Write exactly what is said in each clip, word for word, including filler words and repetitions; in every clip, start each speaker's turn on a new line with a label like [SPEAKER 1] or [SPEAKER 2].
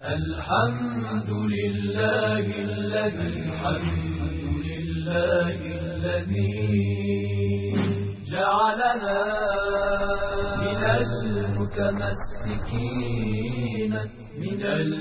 [SPEAKER 1] الحمد لله الذي الحمد لله الذي جعلنا من المتمسكين من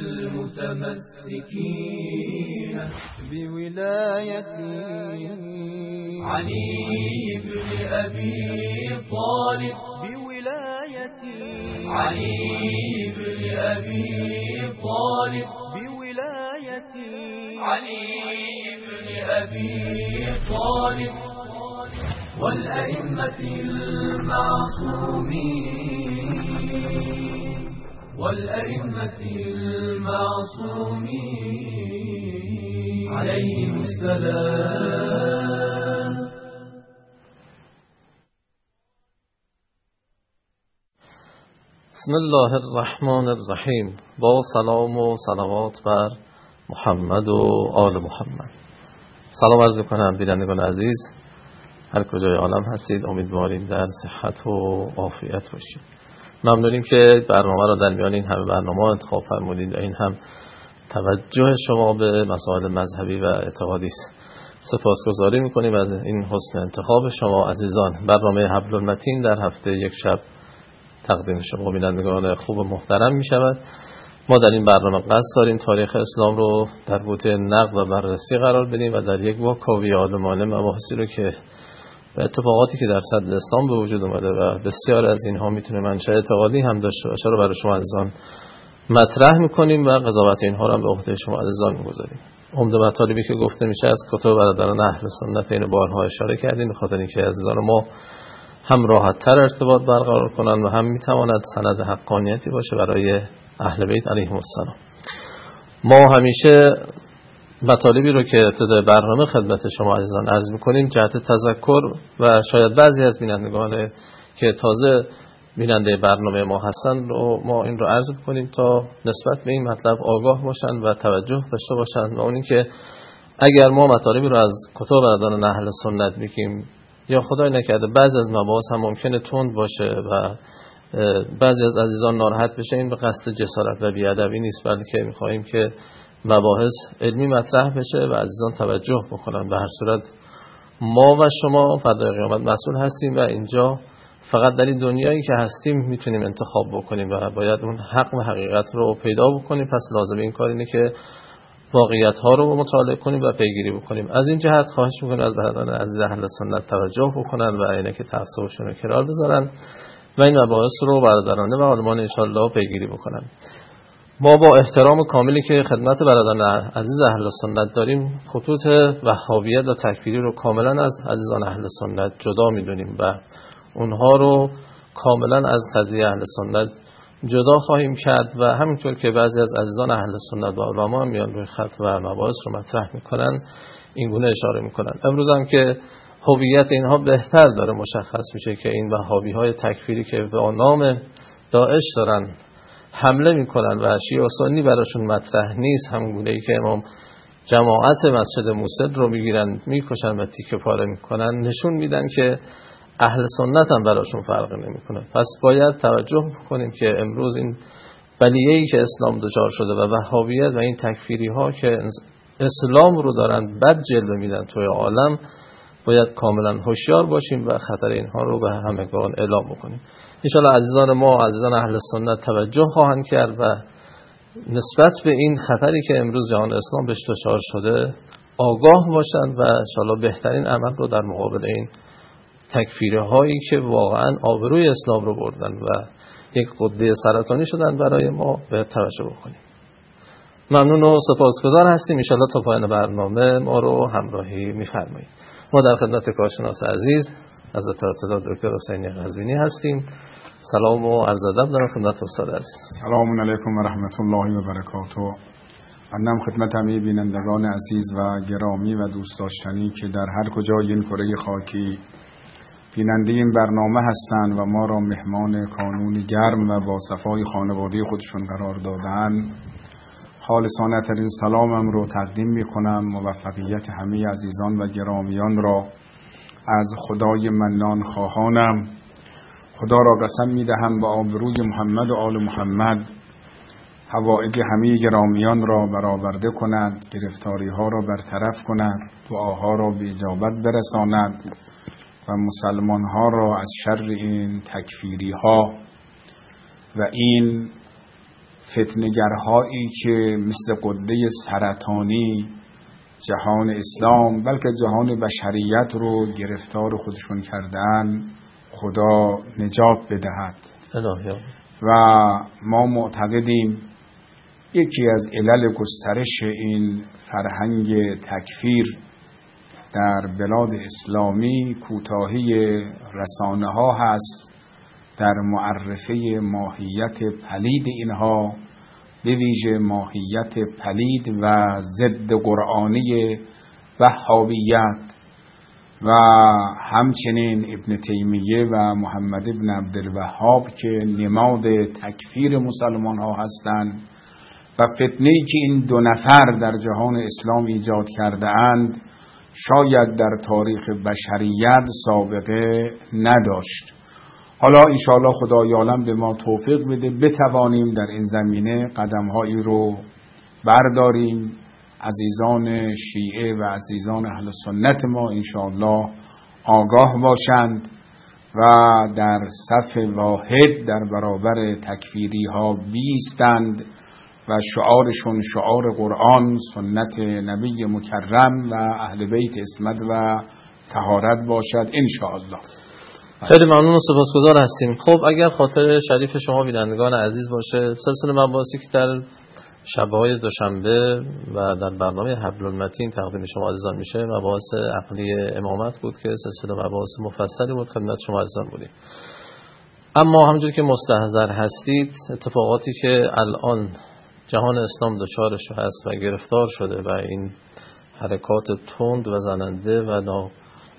[SPEAKER 1] المتمسكين بولايتي علي بن أبي طالب بولايتي علي بن أبي طالب بولايتي علي بن أبي طالب والأئمة المعصومين والأئمة المعصومين عليهم السلام.
[SPEAKER 2] بسم الله الرحمن الرحیم. با سلام و صلوات بر محمد و آل محمد. سلام عرض می‌کنم بینندگان عزیز، هر کجای عالم هستید، امیدواریم در صحت و عافیت باشید. ممنونیم که برنامه را در میان این همه برنامه انتخاب فرمودید و این هم توجه شما به مسائل مذهبی و اعتقادی است. سپاسگزاری می‌کنیم از این حسن انتخاب شما عزیزان. برنامه حبل المتین در هفته یک شب تقدیم شما بینندگان خوب و محترم می شود. ما در این برنامه قصد داریم تاریخ اسلام رو در بوته نقد و بررسی قرار بدیم و در یک واکاوی عالمانه مباحثی رو که به اتفاقاتی که در صدر اسلام به وجود اومده و بسیار از اینها میتونه منشأ اعتقادی هم داشته باشه رو برای شما عزیزان مطرح میکنیم و قضاوت اینها رو هم به عهده شما عزیزان میگذاریم. عمده مطالبی که گفته میشه از کتب برادران اهل سنت، این بارها اشاره کردیم، به خاطر اینکه عزیزان ما هم راحت تر ارتباط برقرار کنند و هم میتواند سند حقانیتی باشه برای اهل بیت علیهم السلام. ما همیشه مطالبی رو که ابتدای برنامه خدمت شما عزیزان عرض میکنیم جهت تذکر و شاید بعضی از بینندگان که تازه بیننده برنامه ما هستند رو ما این رو عرض میکنیم تا نسبت به این مطلب آگاه باشند و توجه داشته باشند و اون که اگر ما مطالبی رو از کتب برادران اهل سنت میگیم یا خدای نکرده بعضی از مباحث هم ممکنه تند باشه و بعضی از عزیزان ناراحت بشه، این به قصد جسارت و بیادبی نیست، بلکه میخواهیم که مباحث علمی مطرح بشه و عزیزان توجه بکنن. به هر صورت ما و شما فردای قیامت مسئول هستیم و اینجا فقط در این دنیایی که هستیم میتونیم انتخاب بکنیم و باید اون حق و حقیقت رو پیدا بکنیم. پس لازم این کار اینه که واقعیت ها رو مطالعه کنیم و پیگیری بکنیم. از این جهت خواهش میکنم از برادران عزیز اهل سنت توجه بکنن و اینه که تعصبشون رو کنار بذارن و این مباحث رو برادرانه و عالمان ان شاء الله پیگیری بکنن. ما با احترام کاملی که خدمت برادران عزیز اهل سنت داریم، خطوط وهابیت و تکفیری رو کاملا از عزیزان اهل سنت جدا میدونیم و اونها رو کاملا از قضیه اهل سنت جدا خواهیم کرد و همینطور که بعضی از عزیزان اهل سنت و علما میان روی خط و مباحث رو مطرح میکنن این گونه اشاره میکنن. امروز هم که هویت اینها بهتر داره مشخص میشه که این وهابی های تکفیری که به نام داعش دارن حمله میکنن و شیعه و سنی براشون مطرح نیست، همون گونه ای که امام جماعت مسجد موصد رو میگیرن میکشن و تیکه پاره میکنن، نشون میدن که اهل سنت هم براشون فرق نمیکنه. پس باید توجه کنیم که امروز این بلیه‌ای که اسلام دچار شده و وهابیت و این تکفیری ها که اسلام رو دارن بد جلوه میدن توی عالم، باید کاملا هوشیار باشیم و خطر اینها رو به همگان اعلام بکنیم. ان شاء الله عزیزان ما عزیزان اهل سنت توجه خواهند کرد و نسبت به این خطری که امروز جهان اسلام بهش دچار شده آگاه باشند و ان شاء الله بهترین عمل رو در مقابل این تکفیری هایی که واقعا آبروی اسلام رو بردن و یک قده سرطانی شدن برای ما به توجه بکنیم. ممنون و سپاسگزار هستیم. ان شاء الله تا پایان برنامه ما رو همراهی می‌فرمایید. ما در خدمت کارشناس عزیز حضرت آیت دکتر حسینی قزوینی هستیم. سلام و عرض ادب دارم خدمت استاد عزیز.
[SPEAKER 3] سلام علیکم و رحمت الله و برکاته. منم خدمت همه بینندگان عزیز و گرامی و دوست داشتنی که در هر کجای این کره خاکی بیننده این برنامه هستند و ما را مهمان کانونی گرم و با صفای خانواده خودشون قرار دادن، خالصانه ترین سلامم رو تقدیم می کنم. موفقیت همه عزیزان و گرامیان را از خدای منان خواهانم. خدا را قسم می دهم با آبروی محمد و آل محمد حوائج همه گرامیان را برآورده کند، گرفتاری ها را برطرف کند، دعاها را به اجابت برساند و مسلمان ها را از شر این تکفیری ها و این فتنگرهایی که مثل قده سرطانی جهان اسلام بلکه جهان بشریت رو گرفتار خودشون کردن خدا نجات بدهد. و ما معتقدیم یکی از علل گسترش این فرهنگ تکفیر در بلاد اسلامی کوتاهی رسانه ها هست در معرفه ماهیت پلید اینها، به ویژه ماهیت پلید و ضد قرآنی وهابیت و همچنین ابن تیمیه و محمد ابن عبدالوهاب که نماد تکفیر مسلمان ها هستند و فتنه‌ای که این دو نفر در جهان اسلام ایجاد کرده اند شاید در تاریخ بشریت سابقه نداشت. حالا انشاءالله خدای عالم به ما توفیق بده بتوانیم در این زمینه قدم‌هایی رو برداریم. عزیزان شیعه و عزیزان اهل سنت ما انشاءالله آگاه باشند و در صف واحد در برابر تکفیری ها بیستند و شعارشون شعار قرآن، سنت نبی مکرم و اهل بیت عصمت و طهارت باشد انشاءالله.
[SPEAKER 2] خیلی ممنون و سپاسگزار هستیم. خب اگر خاطر شریف شما بینندگان عزیز باشه، سلسله مباحثی که در شب‌های دوشنبه و در برنامه حبل المتین تقدیم شما عزیزان میشه مباحث عقلی امامت بود که سلسله مباحث مفصلی بود خدمت شما عزیزان بودیم. اما همونجور که مستحضر هستید اتفاقاتی که الان جهان اسلام دچارش هست و گرفتار شده و این حرکات تند و زننده و نا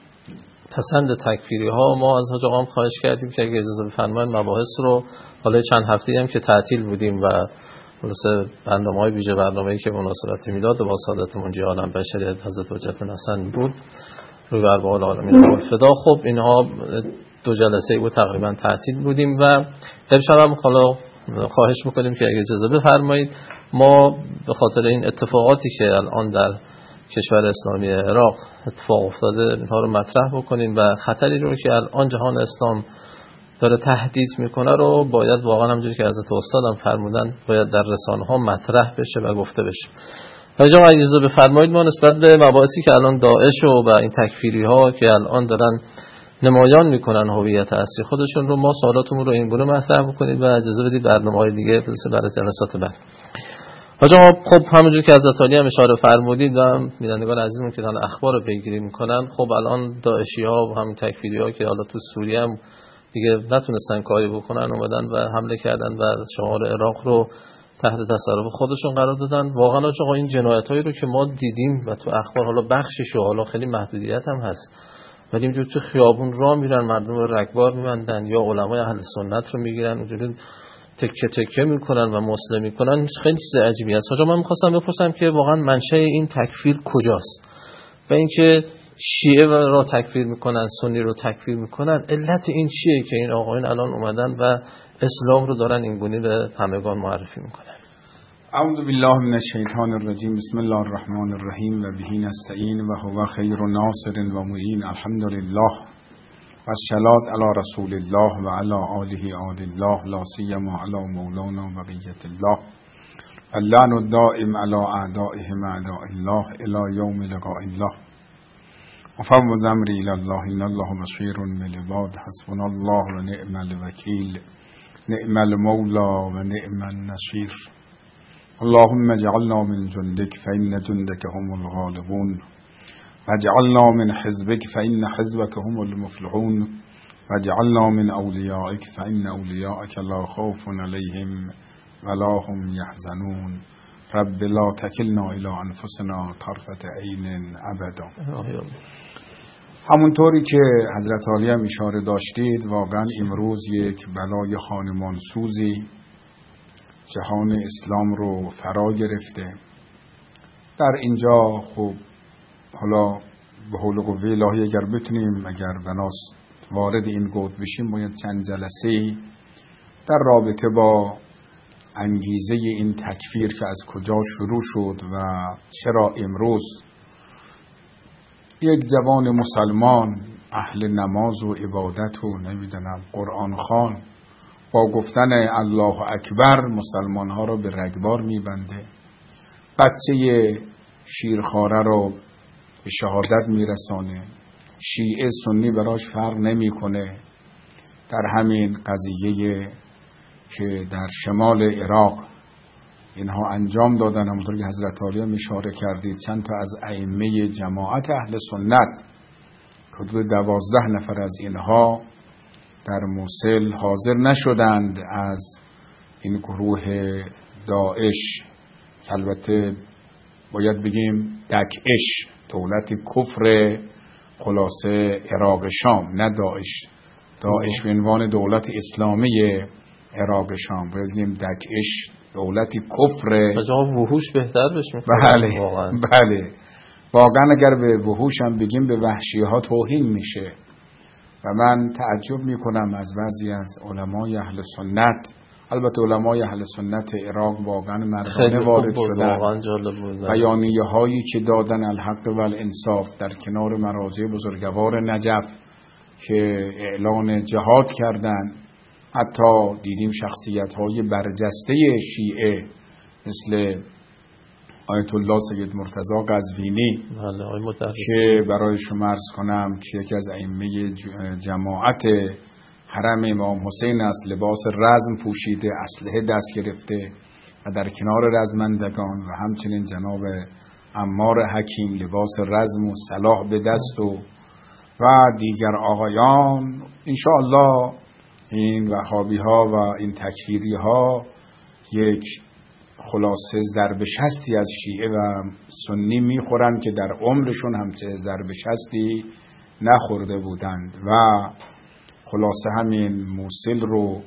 [SPEAKER 2] پسند تکفیری ها، ما از حاج آقا خواهش کردیم که اگه اجازه بفرمایید مباحث رو حالا چند هفته‌ای هم که تعطیل بودیم و خلاصه برنامه‌های ویژه برنامه‌ای که مناسبت میلاد با سعادت منجی عالم بشریت حضرت حجت حسن بود روی ارواح العالمین قول فدا، خب اینها دو جلسه بود تقریبا تعطیل بودیم و امشب هم حالا خواهش میکنیم که اگه اجازه بفرمایید ما به خاطر این اتفاقاتی که الان در کشور اسلامی عراق اتفاق افتاده اینها رو مطرح بکنیم و خطری رو که الان جهان اسلام داره تهدید میکنه رو باید واقعا همونجوری که حضرت استادم فرمودن باید در رسانه ها مطرح بشه و گفته بشه. حالا اجازه بفرمایید ما نسبت به مباحثی که الان داعش و و این تکفیری ها که الان دارن نمایان میکنن هویت اصلی خودشون رو، ما سوالاتمون رو این گونه مطرح بکنید و اجازه بدید برنامه‌های دیگه برای جلسات بعد. حاجا خب همونجوری که حضرت علی هم اشاره فرمودید و بینندگان عزیزمون که دارن اخبار رو پیگیری میکنن، خب الان داعشی‌ها و همین تکفیری‌ها که حالا تو سوریه هم دیگه نتونستن کاری بکنن اومدن و حمله کردن و شمال عراق رو تحت تصرف خودشون قرار دادن. واقعا آقا این جنایتایی رو که ما دیدیم و تو اخبار حالا بخشش و حالا خیلی محدودیت هم هست، ولی اینجور تو خیابون راه میرن مردم رو رگبار میبندن یا علمای اهل سنت رو میگیرن اونجوری تکه تکه میکنن و مسلم میکنن، خیلی چیز عجیبی است. حاجا من میخواستم بپرسم که واقعا منشأ این تکفیر کجاست و اینکه شیعه را تکفیر میکنن، سنی رو تکفیر میکنن، علت این چیه که این آقایون الان اومدن و اسلام رو دارن این گونه به همگان معرفی میکنن؟
[SPEAKER 3] اعوذ بالله من الشیطان الرجیم. بسم الله الرحمن الرحیم و به نستعین و هو خیر ناصر و معین. الحمدلله و الصلاة علی رسول الله و علی آله آل الله لا سیما علی مولانا بقیت الله اللعن الدائم علی اعدائهم اعداء الله الی یوم لقاء الله. افوض امری الی الله ان الله بصیر بالعباد حسبنا الله و نعم الوکیل نعم المولا و نعم النصیر. اللهم اجعلنا من جندك فإن جندك هم الغالبون واجعلنا من حزبك فإن حزبك هم المفلحون واجعلنا من أوليائك فإن أولياءك لا خوف عليهم ولا هم يحزنون. رب لا تكلنا إلى أنفسنا طرفة عين أبدا. همونطوری که حضرت عالی هم اشاره داشتید واقعا امروز یک بلای خانمانسوزی جهان اسلام رو فرا گرفته. در اینجا خب حالا به حول قوه الهی اگر بتونیم اگر بناس وارد این گود بشیم باید چند جلسه در رابطه با انگیزه این تکفیر که از کجا شروع شد و چرا امروز یک جوان مسلمان اهل نماز و عبادت و نمیدونم قرآن خوان با گفتن الله اکبر مسلمان ها را به رگبار میبنده، بچه شیرخواره رو به شهادت میرسانه، شیعه سنی براش فرق نمیکنه. در همین قضیه که در شمال عراق اینها انجام دادن، همونطور که حضرت عالی هم اشاره کردید، چند تا از ائمه جماعت اهل سنت حدود دوازده نفر از اینها در موصل حاضر نشدند از این گروه داعش که البته باید بگیم دکعش، دولت کفر خلاصه عراق شام، نه داعش. داعش به عنوان دولت اسلامی عراق شام، باید بگیم دکعش دولت کفر.
[SPEAKER 2] بجا وحوش بهتر بهش میگن.
[SPEAKER 3] بله واقعا. بله واقعا اگر به وحوش هم بگیم به وحشی ها توهین میشه و من تعجب میکنم از بعضی از علمای اهل سنت. البته علمای اهل سنت عراق واقعا مردانه وارد شدن، بیانیه هایی که دادن الحق و الانصاف در کنار مراجع بزرگوار نجف که اعلان جهاد کردن. حتی دیدیم شخصیت های برجسته شیعه مثل آیت الله سید مرتضی قزوینی که برای شما عرض کنم که یکی از ائمه جماعت حرم امام حسین است، لباس رزم پوشیده، اسلحه دست گرفته و در کنار رزمندگان، و همچنین جناب عمار حکیم لباس رزم و سلاح به دست و و دیگر آقایان. انشاءالله این وهابی ها و این تکفیری ها یک خلاصه ضرب شستی از شیعه و سنی میخورن که در عمرشون همچه ضرب شستی نخورده بودند و خلاصه همین موصل رو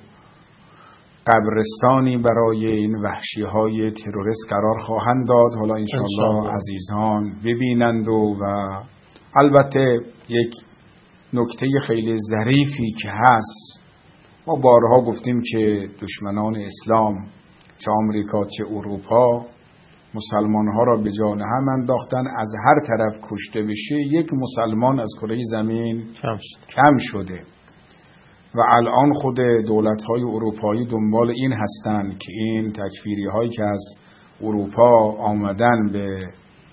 [SPEAKER 3] قبرستانی برای این وحشی های تروریست قرار خواهند داد. حالا انشاءالله عزیزان ببینند و, و البته یک نکته خیلی ظریفی که هست، ما بارها گفتیم که دشمنان اسلام چه آمریکا چه اروپا مسلمان ها را به جان هم انداختن، از هر طرف کشته بشه یک مسلمان از کره زمین کم, کم شده و الان خود دولت های اروپایی دنبال این هستند که این تکفیری هایی که از اروپا آمدن به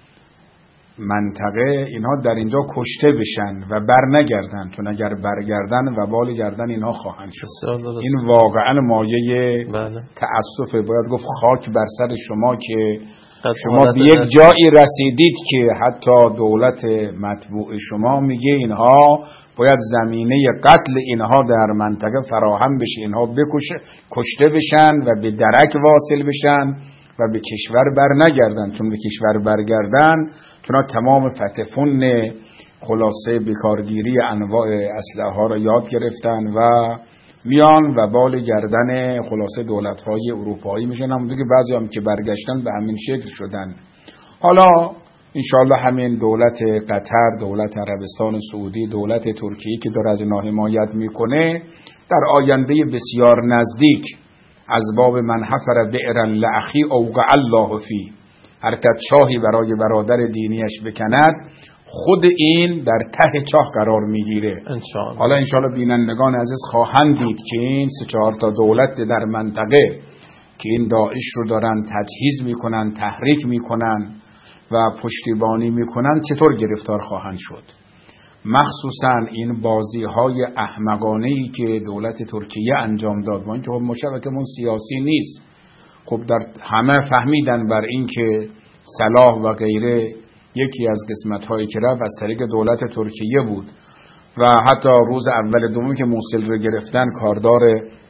[SPEAKER 3] منطقه اینها در اینجا کشته بشن و بر نگردن، چون اگر برگردن و بال گردن اینها خواهند شد. این واقعا مایه بله. تأسفه، باید گفت خاک بر سر شما که شما به یک جایی رسیدید که حتی دولت مطبوع شما میگه اینها باید زمینه قتل اینها در منطقه فراهم بشه، اینها بکشه کشته بشن و به درک واصل بشن و به کشور بر نگردن، چون به کشور برگردن چون تمام فتفون خلاصه بیکارگیری انواع اسلحه ها را یاد گرفتن و میان و بال گردن خلاصه دولت‌های اروپایی میشن، همونطور که بعضی هم که برگشتن به همین شکل شدن. حالا انشاءالله همین دولت قطر، دولت عربستان سعودی، دولت ترکیه که داره از اینها حمایت میکنه در آینده بسیار نزدیک از باب من حفر بئرا لاخی اوقع الله فی، هر کس چاهی برای برادر دینیش بکند خود این در ته چاه قرار میگیره. حالا انشاءالله بینندگان عزیز خواهند دید که این سه چهار تا دولت در منطقه که این داعش رو دارن تجهیز میکنن، تحریک میکنن و پشتیبانی میکنن چطور گرفتار خواهند شد. مخصوصا این بازی های احمقانه‌ای که دولت ترکیه انجام داد، با اینکه خب مشابهمون سیاسی نیست، خب در همه فهمیدن بر این که صلاح و غیره یکی از قسمت‌هایی که رفت از طریق دولت ترکیه بود و حتی روز اول دومی که موصل رو گرفتن کاردار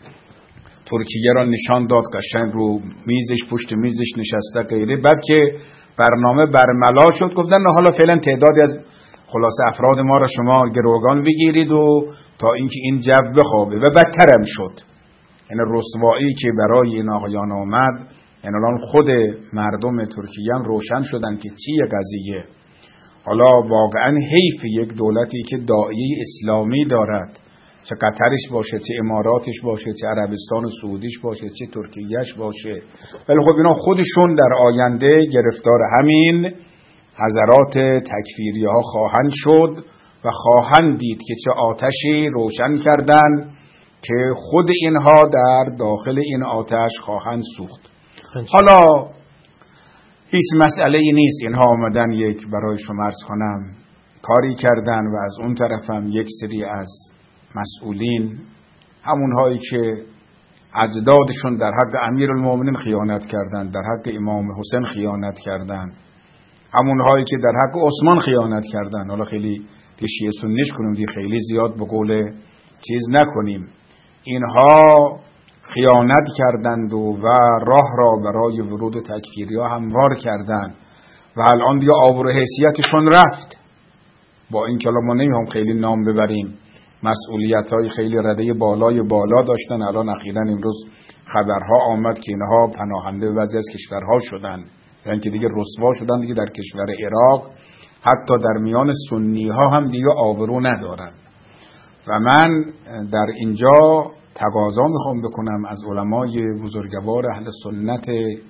[SPEAKER 3] ترکیه را نشان داد، قشنگ رو میزش پشت میزش نشسته غیره. بعد که برنامه برملا شد گفتن نه حالا فعلا تعدادی از خلاصه افراد ما را شما گروگان بگیرید و تا اینکه این جو بخوابه و بدترم شد. یعنی رسوایی که برای این آقایان آمد، یعنی الان خود مردم ترکیه هم روشن شدن که چیه قضیه. حالا واقعا حیف یک دولتی که داعیه اسلامی دارد چه قطرش باشه، چه اماراتش باشه، چه عربستان و سعودیش باشه، چه ترکیهش باشه. ولی خب اینا خودشون در آینده گرفتار همین حضرات تکفیری ها خواهند شد و خواهند دید که چه آتشی روشن کردن که خود اینها در داخل این آتش خواهند سوخت. حالا هیچ مسئله ای نیست، اینها آمدن یک برای شما عرض کنم کاری کردن و از اون طرف هم یک سری از مسئولین، همونهایی که اجدادشون در حق امیرالمومنین خیانت کردند، در حق امام حسین خیانت کردند، همونهایی که در حق عثمان خیانت کردند. حالا خیلی شیعه سنیش کنیم دی، خیلی زیاد به قول چیز نکنیم. اینها خیانت کردند و, و راه را برای ورود تکفیری ها هموار کردند و الان دیگه آبرو و حیثیتشون رفت. با این که ما نمی‌خوام خیلی نام ببریم، مسئولیت های خیلی رده بالای بالا داشتن. الان اخیراً امروز خبرها آمد که اینها پناهنده بعضی از کشورها شدن، یعنی که دیگه رسوا شدن دیگه، در کشور عراق حتی در میان سنی ها هم دیگه آبرو ندارن. و من در اینجا تقاضا میخوام بکنم از علمای بزرگوار اهل سنت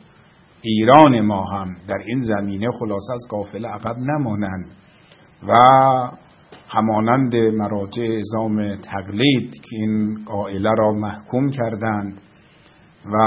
[SPEAKER 3] ایران ما هم در این زمینه خلاص از قافله عقب نمانند و همانند مراجع اعظام تقلید که این قائله را محکوم کردند و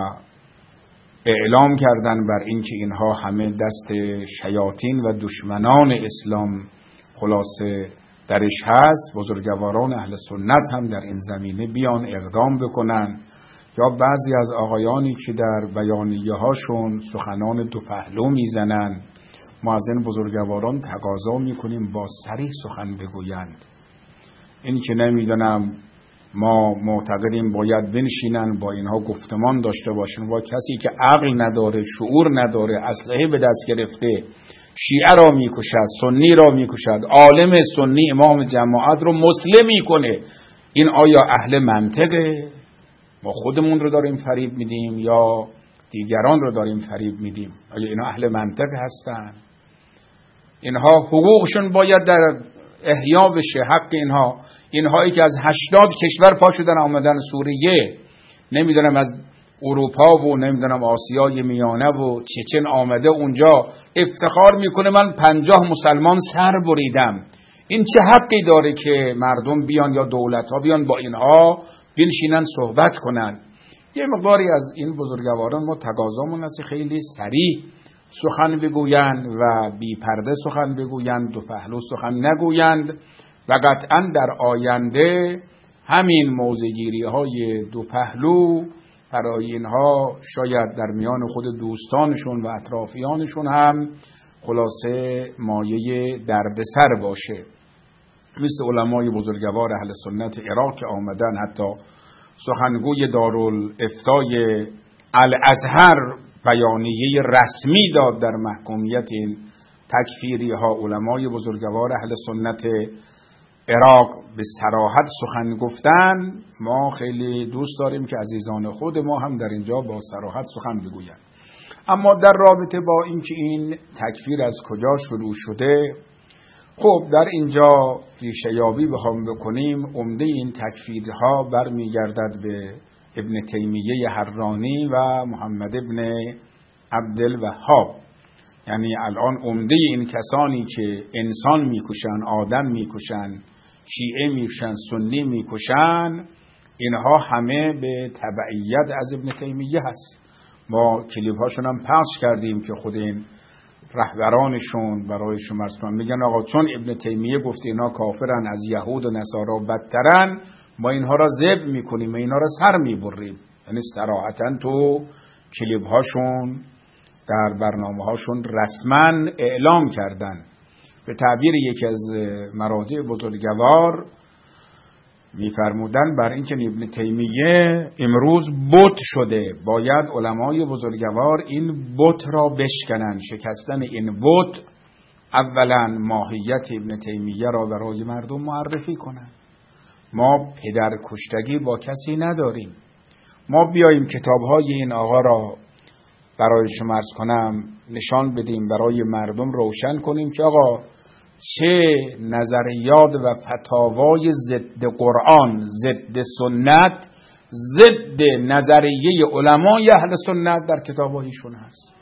[SPEAKER 3] اعلام کردند بر این که اینها همه دست شیاطین و دشمنان اسلام خلاصه درش هست، بزرگواران اهل سنت هم در این زمینه بیان اقدام بکنن. یا بعضی از آقایانی که در بیانیه هاشون سخنان دو پهلو میزنن، ما از این بزرگواران تقاضا میکنیم با صریح سخن بگویند. این که نمیدونم ما معتقدیم باید بنشینن با اینها گفتمان داشته باشن، با کسی که عقل نداره، شعور نداره، اسلحه به دست گرفته، شیعه را میکشد، سنی را میکشد، عالم سنی امام جماعت رو مسلم میکنه، این آیا اهل منطقه؟ ما خودمون رو داریم فریب میدیم یا دیگران رو داریم فریب میدیم؟ آیا اینا اهل منطق هستن؟ اینها حقوقشون باید در احیا بشه، حق اینها. اینهایی که از هشتاد کشور پا شدن آمدن سوریه، نمیدونم از اروپا و نمیدونم آسیای میانه و چچن آمده اونجا، افتخار میکنه من پنجاه مسلمان سر بریدم. این چه حقی داره که مردم بیان یا دولت ها بیان با اینها بنشینن صحبت کنن؟ یه مقداری از این بزرگواران ما تقاضامون است خیلی سریع سخن بگویند و بی پرده سخن بگویند، دو پهلو سخن نگویند و قطعا در آینده همین موضع‌گیری های دو پهلو برای اینها شاید در میان خود دوستانشون و اطرافیانشون هم خلاصه مایه دردسر باشه. مثل علمای بزرگوار اهل سنت عراق که آمدن، حتی سخنگوی دارالافتای الازهر بیانیه رسمی داد در محکومیت این تکفیری ها. علمای بزرگوار اهل سنت عراق به صراحت سخن گفتن. ما خیلی دوست داریم که عزیزان خود ما هم در اینجا با صراحت سخن بگویند. اما در رابطه با اینکه این تکفیر از کجا شروع شده، خب در اینجا ریشه‌یابی بخوام بکنیم، عمده این تکفیرها برمیگردد به ابن تیمیه حرانی و محمد ابن عبدالوهاب. یعنی الان عمده این کسانی که انسان میکشن، آدم میکشن، شیعه میکشن، سنی میکشن، اینها همه به تبعیت از ابن تیمیه هست. ما کلیپ هاشون هم پخش کردیم که خود این رهبرانشون برای شما میگن آقا چون ابن تیمیه گفته اینا کافرن، از یهود و نصارا بدترن، ما اینها را ذبح میکنیم، اینها را سر میبریم. یعنی صراحتاً تو کلیپ هاشون در برنامه هاشون رسما اعلام کردن. به تعبیر یکی از مراجع بزرگوار میفرمودن بر اینکه ابن تیمیه امروز بت شده، باید علمای بزرگوار این بت را بشکنن. شکستن این بت اولا ماهیت ابن تیمیه را برای مردم معرفی کنن. ما پدر کشتگی با کسی نداریم. ما بیاییم کتابهای این آقا را برای شما عرض کنم نشان بدیم، برای مردم روشن کنیم که آقا چه نظریات و فتاوای ضد قرآن، ضد سنت، ضد نظریه علمای اهل سنت در کتابایشون هست.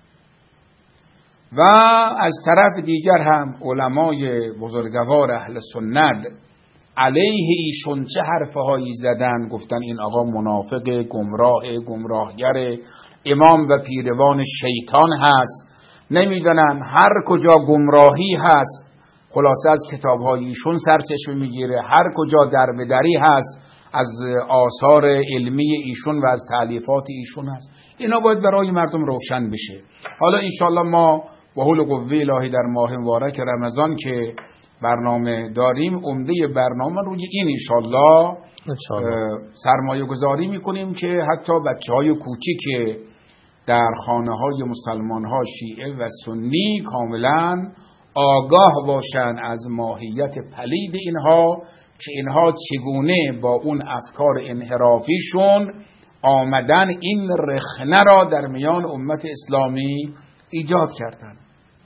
[SPEAKER 3] و از طرف دیگر هم علمای بزرگوار اهل سنت علیه ایشون چه حرفهایی زدن، گفتن این آقا منافق، گمراه، گمراهگر، امام و پیروان شیطان هست، نمیدونم هر کجا گمراهی هست خلاصه از کتابهای ایشون سرچشمه میگیره، هر کجا دربدری هست از آثار علمی ایشون و از تألیفات ایشون هست. اینا باید برای مردم روشن بشه. حالا انشالله ما با حول قوه الهی در ماه مبارک رمضان که برنامه داریم، عمده برنامه روی این انشالله سرمایه گذاری میکنیم که حتی بچه های کوچی که در خانه های مسلمان ها شیعه و سنی کاملا آگاه باشن از ماهیت پلید اینها، که اینها چگونه با اون افکار انحرافیشون آمدن این رخنه را در میان امت اسلامی ایجاد کردن.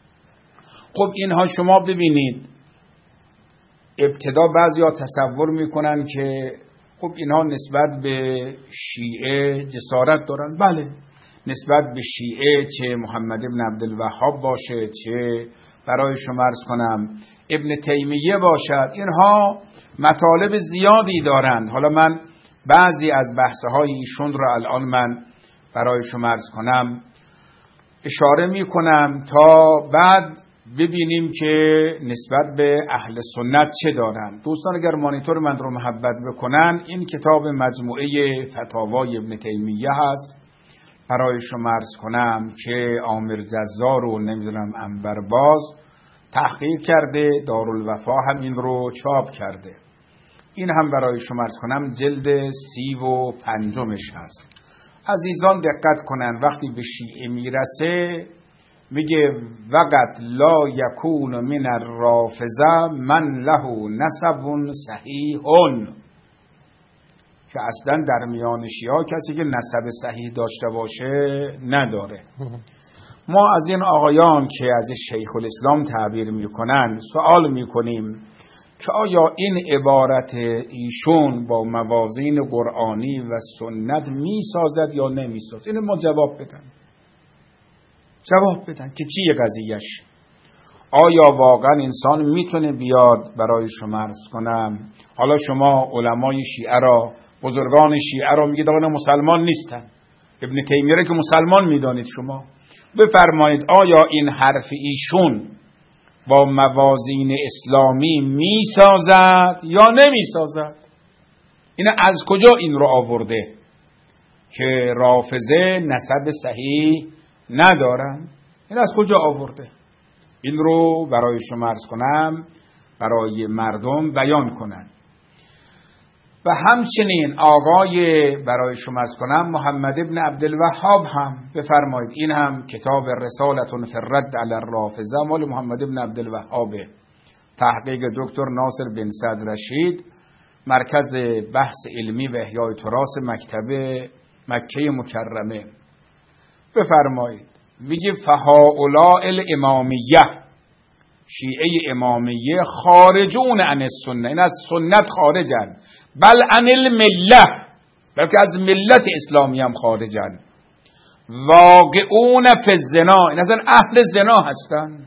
[SPEAKER 3] خب اینها شما ببینید ابتدا بعضیا تصور میکنن که خب اینها نسبت به شیعه جسارت دارن. بله، نسبت به شیعه چه محمد ابن عبدالوهاب باشه، چه برای شما عرض کنم ابن تیمیه باشد، اینها مطالب زیادی دارند. حالا من بعضی از بحث‌های ایشون را الان من برای شما عرض کنم اشاره میکنم تا بعد ببینیم که نسبت به اهل سنت چه دارن. دوستان اگر مانیتور من رو محبت بکنن، این کتاب مجموعه فتاوای ابن تیمیه هست برای شما عرض کنم که عامر جزار و نمیدونم عنبرباز تحقیق کرده، دارالوفا هم این رو چاپ کرده. این هم برای شما عرض کنم جلد سی و پنجمش هست. عزیزان دقت کنن، وقتی به شیعه میرسه میگه وقت لا یکون من الرافضه من له نسب صحیحون، که اصلا در میان شیعه کسی که نسب صحیح داشته باشه نداره. ما از این آقایان که از شیخ الاسلام تعبیر میکنن سوال میکنیم که آیا این عبارت ایشون با موازین قرآنی و سنت میسازد یا نمیسازد؟ اینو ما جواب بدن جواب بدن که چیه قضیهش. آیا واقعا انسان میتونه بیاد برای شما عرض کنم، حالا شما علمای شیعه را، بزرگان شیعه را میگید آقا مسلمان نیستن، ابن تیمیه را که مسلمان میدانید شما، بفرمایید آیا این حرف ایشون با موازین اسلامی میسازد یا نمیسازد؟ این از کجا این رو آورده که رافضه نسب صحیح ندارن؟ این از کجا آورده؟ این رو برای شما عرض کنم برای مردم بیان کنن. و همچنین آقای برای شما عرض کنم محمد ابن عبدالوهاب هم بفرمایید، این هم کتاب رسالة فی الرد علی الرافضه مال محمد ابن عبدالوهاب، تحقیق دکتر ناصر بن سعد رشید، مرکز بحث علمی و احیای تراث مکتب مکه مکرمه. بفرمایید میگه فهؤلاء الامامیه، شیعه امامیه خارجون عن السنه، این از سنت خارجن، بل عن المله، بلکه از ملت اسلامی هم خارجن، واقعون فی الزنا، این اصلا اهل زنا هستن،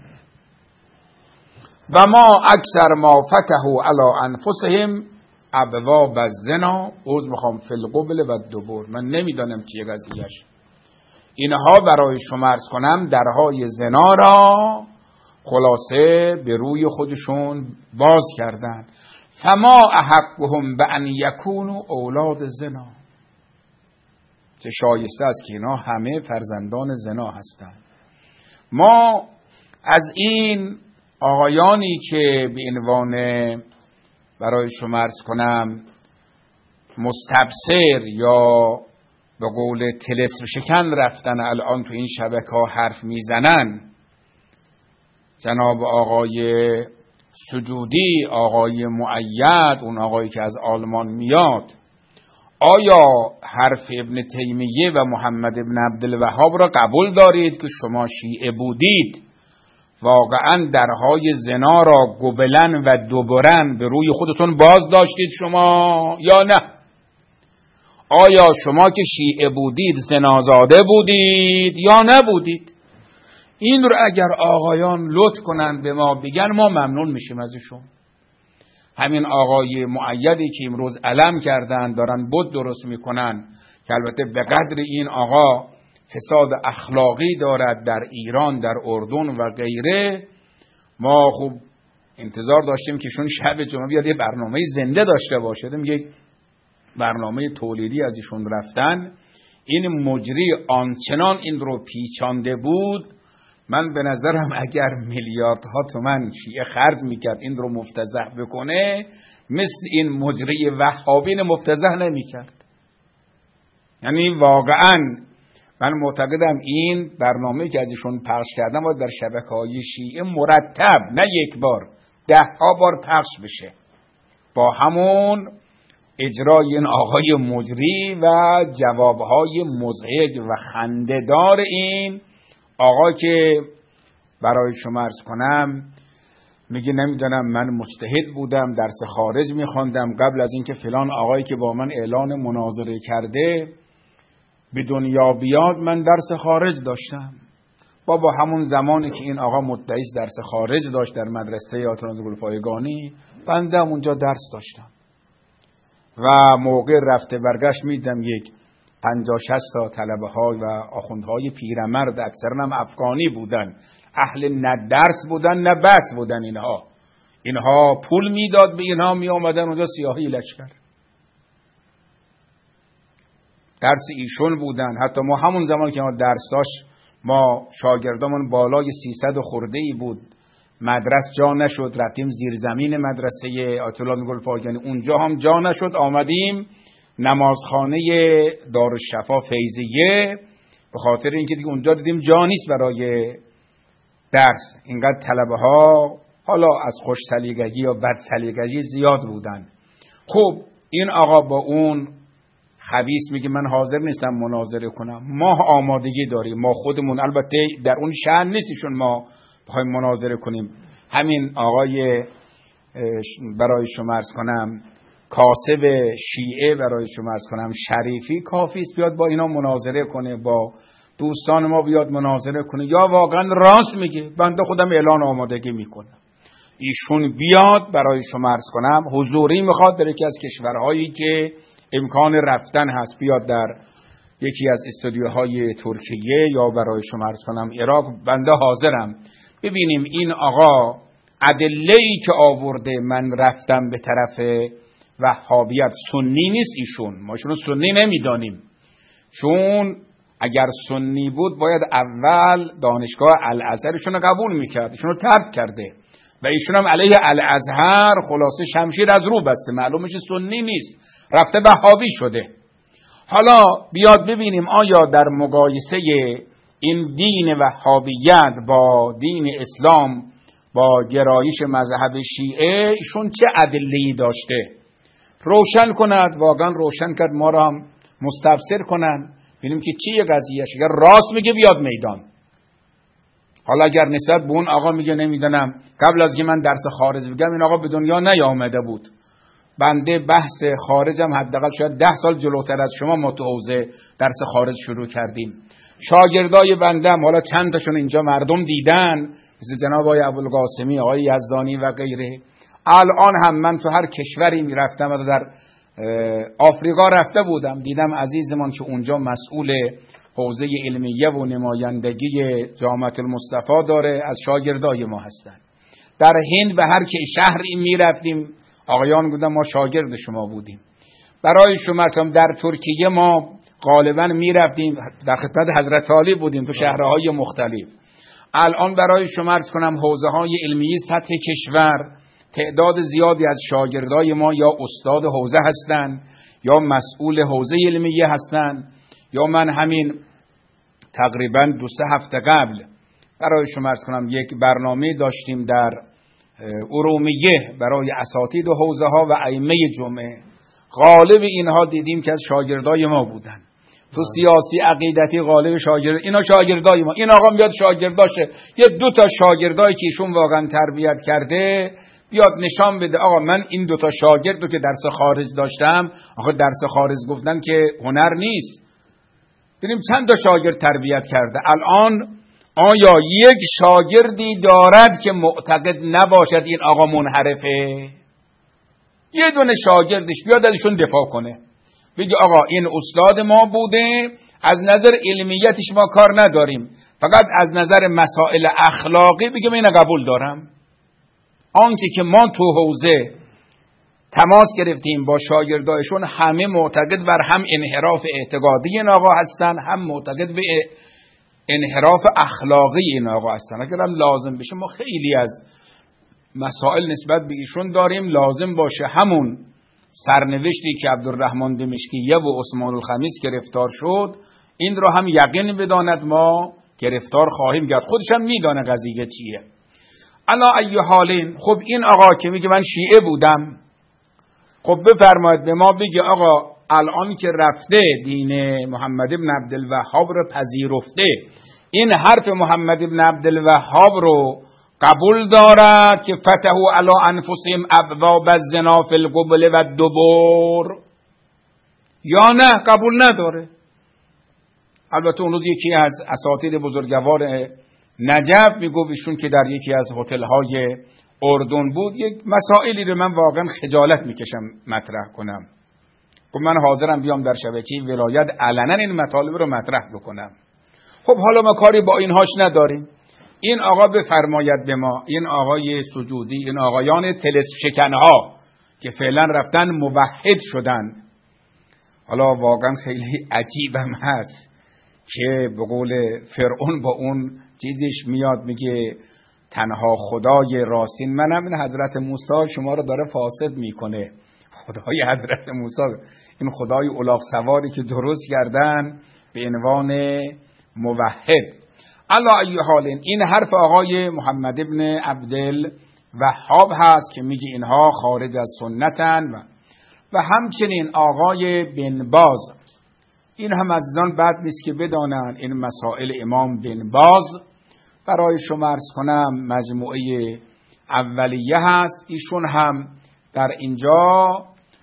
[SPEAKER 3] و ما اکثر ما فتحوا علی انفسهم ابواب الزنا، عذر میخوام فی القبل و الدبر، من نمیدانم چیه قضیهش. اینها برای شما عرض کنم درهای زنا را خلاصه به روی خودشون باز کردن. فما احقهم به ان یکونوا اولاد زنا، چه شایسته است که اینا همه فرزندان زنا هستند. ما از این آقایانی که به عنوان برای شما عرض کنم مستبصر یا به قول طلسم شکن رفتن الان تو این شبکه ها حرف میزنن، جناب آقای سجودی، آقای مؤید، اون آقایی که از آلمان میاد، آیا حرف ابن تیمیه و محمد ابن عبدالوهاب را قبول دارید که شما شیعه بودید واقعا درهای زنا را گبلن و دوبرن به روی خودتون باز داشتید شما یا نه؟ آیا شما که شیعه بودید زنازاده بودید یا نبودید؟ این رو اگر آقایان لطف کنند به ما بگن ما ممنون میشیم ازشون. همین آقای مؤیدی که امروز علم کردن دارن بت درست میکنن که البته به قدر این آقا فساد اخلاقی دارد در ایران، در اردن و غیره، ما خوب انتظار داشتیم که شون شب جمعه بیاد یه برنامه زنده داشته باشه. یک برنامه تولیدی از ایشون رفتن. این مجری آنچنان این رو پیچانده بود، من به نظرم اگر میلیاردها تومن شیعه خرج میکرد این رو مفتضح بکنه، مثل این مجری وهابین مفتضح نمیکرد. یعنی واقعا من معتقدم این برنامه که ازشون پخش کردن باید در شبکه‌های شیعه مرتب، نه یک بار، ده ها بار پخش بشه، با همون اجرای این آقای مجری و جوابهای مزعج و خنده‌دار این آقا که برای شما عرض کنم میگه نمیدونم من مجتهد بودم، درس خارج میخواندم، قبل از اینکه فلان آقایی که با من اعلان مناظره کرده به دنیا بیاد من درس خارج داشتم. بابا همون زمانی که این آقا مدعی درس خارج داشت در مدرسه آتلاند گلپایگانی، بنده هم اونجا درس داشتم و موقع رفته برگشت میدم یک پنجاه شصت تا طلبه های و آخوندهای پیرمرد، اکثرا هم افغانی بودن، اهل نه درس بودن نه بس بودن. اینها اینها پول میداد به اینها، می آمدن اونجا سیاهی لشکر درس ایشون بودن. حتی ما همون زمان که ما درس داشت، ما شاگردامون بالای سیصد خورده ای بود، مدرسه جا نشد، رفتیم زیر زمین مدرسه آیت‌الله گلپایگانی، اونجا هم جا نشد، آمدیم نمازخانه دارالشفا فیضیه، به خاطر اینکه دیگه اونجا دیدیم جا نیست برای درس. اینقدر طلبه ها حالا از خوش سلیقگی یا بد سلیقگی زیاد بودن. خب این آقا با اون خبیث میگه من حاضر نیستم مناظره کنم. ما آمادگی داریم، ما خودمون، البته در اون شأن نیستیشون ما بخوایم مناظره کنیم. همین آقای برای شما عرض کنم کاسب شیعه، برای شما عرض کنم شریفی، کافی است بیاد با اینا مناظره کنه، با دوستان ما بیاد مناظره کنه، یا واقعا راست میگه بنده خودم اعلان آمادگی میکنم ایشون بیاد برای شما عرض کنم حضوری میخواد در یکی از کشورهایی که امکان رفتن هست، بیاد در یکی از استودیوهای ترکیه یا برای شما عرض کنم عراق، بنده حاضرم. ببینیم این آقا ادله‌ای که آورده من رفتم به طرف وهابیت، سنی نیست ایشون، ما ایشون سنی نمیدانیم، چون اگر سنی بود باید اول دانشگاه الازهرشون رو قبول میکرد، ایشون رو ترک کرده و ایشون هم علیه الازهر خلاصه شمشیر از رو بسته، معلومه سنی نیست، رفته وهابی شده. حالا بیاد ببینیم آیا در مقایسه این دین وهابیت با دین اسلام، با گرایش مذهب شیعه، ایشون چه ادله‌ای داشته، روشن کند. واقعا روشن کرد، ما را هم مستبصر کنن، ببینیم که چیه قضیهش. اگر راست میگه بیاد میدان. حالا اگر نسبت به اون آقا میگه نمیدونم قبل از که من درس خارج بگم این آقا به دنیا نیامده بود، بنده بحث خارجم حداقل شاید ده سال جلوتر از شما ما تو حوزه درس خارج شروع کردیم. شاگردای بندم حالا چند تاشون اینجا مردم دیدن، مثل جناب آقای ابوالقاسمی، آقای یزدانی و غیره. الان هم من تو هر کشوری میرفتم و در آفریقا رفته بودم، دیدم عزیزمان که اونجا مسئول حوزه علمیه و نمایندگی جامعه المصطفی داره، از شاگردای ما هستن. در هند به هر که شهری میرفتیم آقایان گفتن ما شاگرد شما بودیم. برای شما در ترکیه ما غالبا میرفتیم در خدمت حضرت علی بودیم تو شهرهای مختلف. الان برای شما عرض کنم حوزه های علمی سطح کشور تعداد زیادی از شاگردای ما یا استاد حوزه هستند یا مسئول حوزه علمیه هستند، یا من همین تقریبا دو سه هفته قبل برای شما عرض کنم یک برنامه داشتیم در ارومیه برای اساتید و حوزه ها و ائمه جمعه. غالب اینها دیدیم که از شاگردای ما بودن. تو سیاسی عقیدتی غالب شاگرد، اینا شاگردای ما، این آقا میاد شاگرداشه، یه دو تا شاگردایی که ایشون واقعا تربیت کرده بیاد نشان بده آقا من این دو تا شاگردو که درس خارج داشتم، آخه درس خارج گفتن که هنر نیست، ببینیم چند تا شاگرد تربیت کرده. الان آیا یک شاگردی دارد که معتقد نباشد این آقا منحرفه؟ یه دونه شاگردش بیاد ازشون دفاع کنه، بگه آقا این استاد ما بوده، از نظر علمیتش ما کار نداریم، فقط از نظر مسائل اخلاقی بگه من اینو قبول دارم. آنکه که ما تو حوزه تماس گرفتیم با شاگردایشون، همه معتقد بر هم انحراف اعتقادی این آقا هستن، هم معتقد به انحراف اخلاقی این آقا هستن. اگر هم لازم بشه ما خیلی از مسائل نسبت به ایشون داریم، لازم باشه همون سرنوشتی که عبدالرحمن دمشقیه و عثمان الخمیس گرفتار شد، این رو هم یقین بداند ما گرفتار خواهیم کرد. خودش هم میدانه قضیه چیه. الا ای حالین، خب این آقا که میگه من شیعه بودم، خب بفرمایید به ما بگه آقا الان که رفته دین محمد ابن عبدالوهاب رو پذیرفته، این حرف محمد ابن عبدالوهاب رو قبول دارد که فتحوا علی انفسهم ابواب الزنا فی القبل و الدبر، یا نه قبول نداره؟ البته اون روز یکی از اساتید بزرگوار نجف میگفت ایشون که در یکی از هتل‌های اردن بود، یک مسائلی رو من واقعا خجالت میکشم مطرح کنم، خب من حاضرم بیام در شبکه ولایت علنا این مطالب رو مطرح بکنم. خب حالا ما کاری با اینهاش نداریم. این آقا بفرماید به ما، این آقای سجودی، این آقایان طلسم شکنها که فعلا رفتن موحد شدن، حالا واقعا خیلی عجیبم هست که به قول فرعون با اون چیزش میاد میگه تنها خدای راستین منم، این حضرت موسی شما رو داره فاسد میکنه. خدای حضرت موسی، این خدای الاغ سواری که درست کردن به عنوان موحد. علا ای حال این حرف آقای محمد ابن عبدالوهاب هست که میگه اینها خارج از سنتن و, و همچنین آقای بن باز، این هم از آن بد نیست که بدانن این مسائل امام بن باز برای شما عرض کنم مجموعه اولیه هست. ایشون هم در اینجا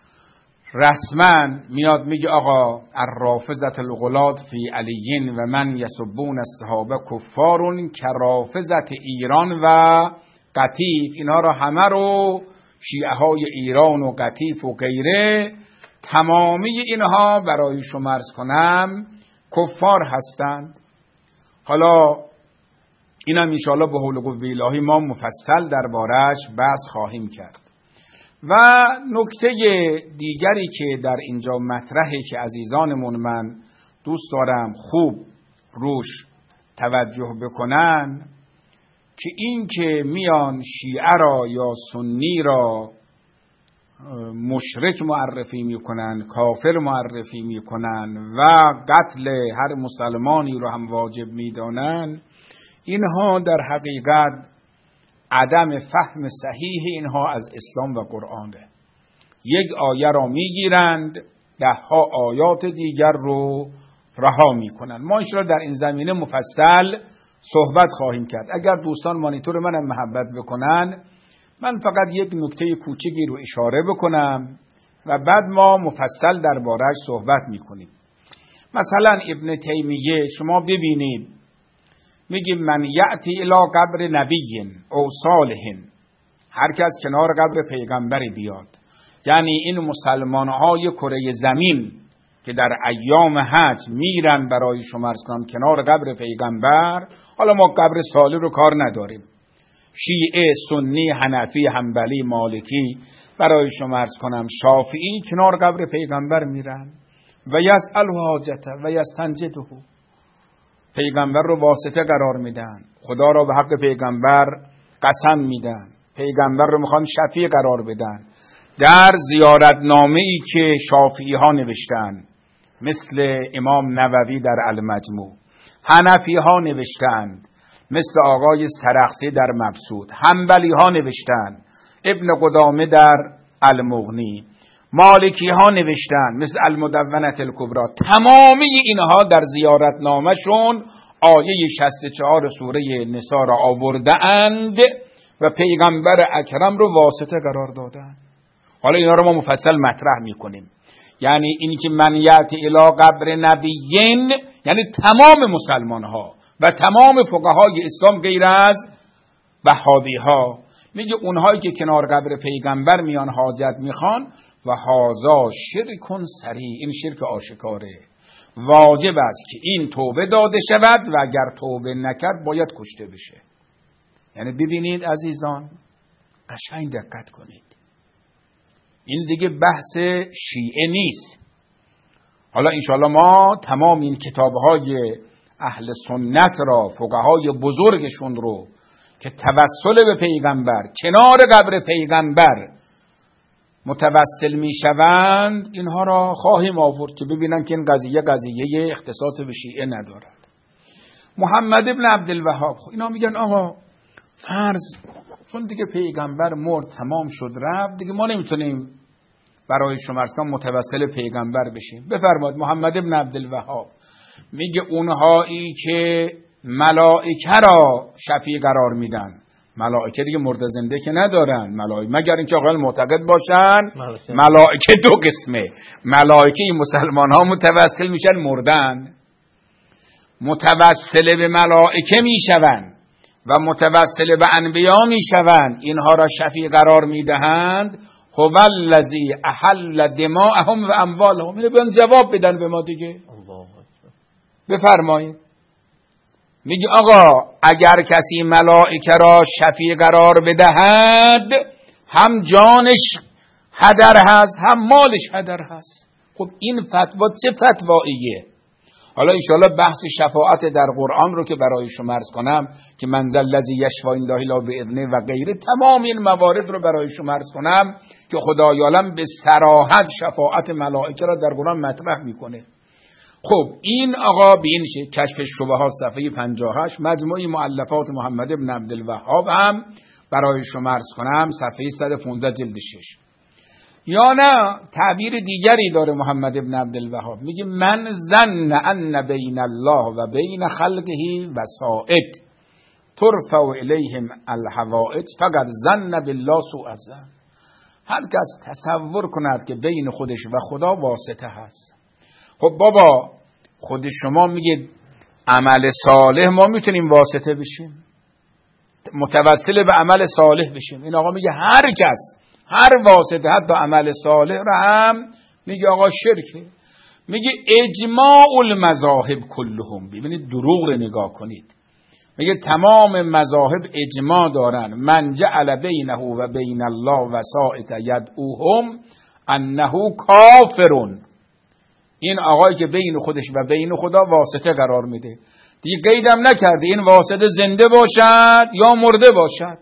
[SPEAKER 3] رسما میاد میگه آقا الرافضة الغلات فی علیین و من یسبون الصحابه کفارون کرافضة ایران و قطیف، اینها رو همه رو شیعه های ایران و قطیف و غیره تمامی اینها برای شما عرض کنم کفار هستند. حالا اینم انشاءالله به حول قوه الهی ما مفصل دربارش بحث خواهیم کرد. و نکته دیگری که در اینجا مطرحه که عزیزانمون من دوست دارم خوب روش توجه بکنن، که این که میان شیعه را یا سنی را مشرک معرفی میکنن، کافر معرفی میکنن و قتل هر مسلمانی رو هم واجب میدانن، اینها در حقیقت عدم فهم صحیح اینها از اسلام و قرآنه. یک آیه را میگیرند، ده ها آیات دیگر رو رها میکنن. ما انشاءالله در این زمینه مفصل صحبت خواهیم کرد. اگر دوستان مانیتور منم محبت بکنن، من فقط یک نکته کوچکی رو اشاره بکنم و بعد ما مفصل درباره‌اش صحبت میکنیم. مثلا ابن تیمیه شما ببینید میگه من یأتی الی قبر نبی او صالح، هر کس کنار قبر پیغمبری بیاد، یعنی این مسلمان‌های کره زمین که در ایام حج میرن برای شما عرض کنم کنار قبر پیغمبر، حالا ما قبر صالح رو کار نداریم، شیعه، سنی، حنفی، حنبلی، مالکی، برای شما عرض کنم شافعی، کنار قبر پیغمبر میرن و یسأل حاجته و یستنجده، پیغمبر رو واسطه قرار میدن، خدا رو به حق پیغمبر قسم میدن، پیغمبر رو میخوان شفیع قرار بدن. در زیارتنامه‌ای که شافعی ها نوشتن مثل امام نووی در المجموع، حنفی ها نوشتند مثل آقای سرخسی در مبسوط، حنبلی ها نوشتند ابن قدامه در المغنی، مالکی ها نوشتن مثل المدونة الکبری، تمامی اینها در زیارتنامه‌شون آیه شصت و چهار سوره نساء را آورده اند و پیغمبر اکرم رو واسطه قرار دادن. حالا اینا رو ما مفصل مطرح میکنیم. یعنی این که من یأتی الی قبر نبیین، یعنی تمام مسلمان ها و تمام فقهای اسلام غیر از وهابی ها، میگه اونهایی که کنار قبر پیغمبر میان حاجت میخوان و هازا شرک صریح، این شرک آشکاره، واجب است که این توبه داده شود و اگر توبه نکرد باید کشته بشه. یعنی ببینید عزیزان، قشنگ دقت کنید، این دیگه بحث شیعه نیست. حالا انشاءالله ما تمام این کتابهای اهل سنت را، فقهای بزرگشون رو که توسل به پیغمبر کنار قبر پیغمبر متوسل می شوند، اینها را خواهیم آورد که ببینن که این قضیه قضیه اختصاص به شیعه ندارد. محمد ابن عبدالوهاب، اینا میگن آقا فرض چون دیگه پیغمبر مرد تمام شد رفت، دیگه ما نمیتونیم برای شما متوسل پیغمبر بشیم. بفرمایید محمد ابن عبدالوهاب میگه اونهایی که ملائکه را شفیع قرار میدن، ملائکه دیگه مرد زنده که ندارن، ملائکه مگر اینکه آقایان معتقد باشن ملائکه, ملائکه دو قسمه، ملائکه مسلمان ها متوسل میشن مردن، متوسل به ملائکه میشون و متوسل به انبیا میشون، اینها را شفیع قرار میدهند. هو الذی احل دماءهم و اموالهم. اینو بیان جواب بدن به ما دیگه. بفرمایید. میگه آقا اگر کسی ملائکه را شفیع قرار بدهد، هم جانش هدر هست هم مالش هدر هست. خب این فتوا چه فتواییه؟ حالا انشاءالله بحث شفاعت در قرآن رو که برای شما عرض کنم که من ذا الذی یشفع عنده الا باذنه و غیره، تمام این موارد رو برای شما عرض کنم که خدای عالم به صراحت شفاعت ملائکه را در قرآن مطرح میکنه. خب این آقا به این کشف شبهات صفحه پنجاه و هشت، مجموعه مؤلفات محمد ابن عبدالوهاب هم برای شما عرض کنم صفحه صد و پانزده جلد شش. یا نه تعبیر دیگری داره محمد ابن عبدالوهاب، میگه من ظن ان بین الله و بین خلقه وسائط ترفع الیهم الحوائج فقد ظن بالله سوء الظن. هر کس تصور کند که بین خودش و خدا واسطه هست. خب بابا خود شما میگید عمل صالح ما میتونیم واسطه بشیم، متوسل به عمل صالح بشیم. این آقا میگه هر کس هر واسطه حتی عمل صالح را هم میگه آقا شرکه. میگه اجماع المذاهب کلهم، ببینید دروغ رو نگاه کنید، میگه تمام مذاهب اجماع دارن من جعل بینه و بین الله وسائط یدعوهم انه کافرون. این آقایی که بین خودش و بین خدا واسطه قرار میده، دیگه قیدم نکرده این واسطه زنده باشد یا مرده باشد.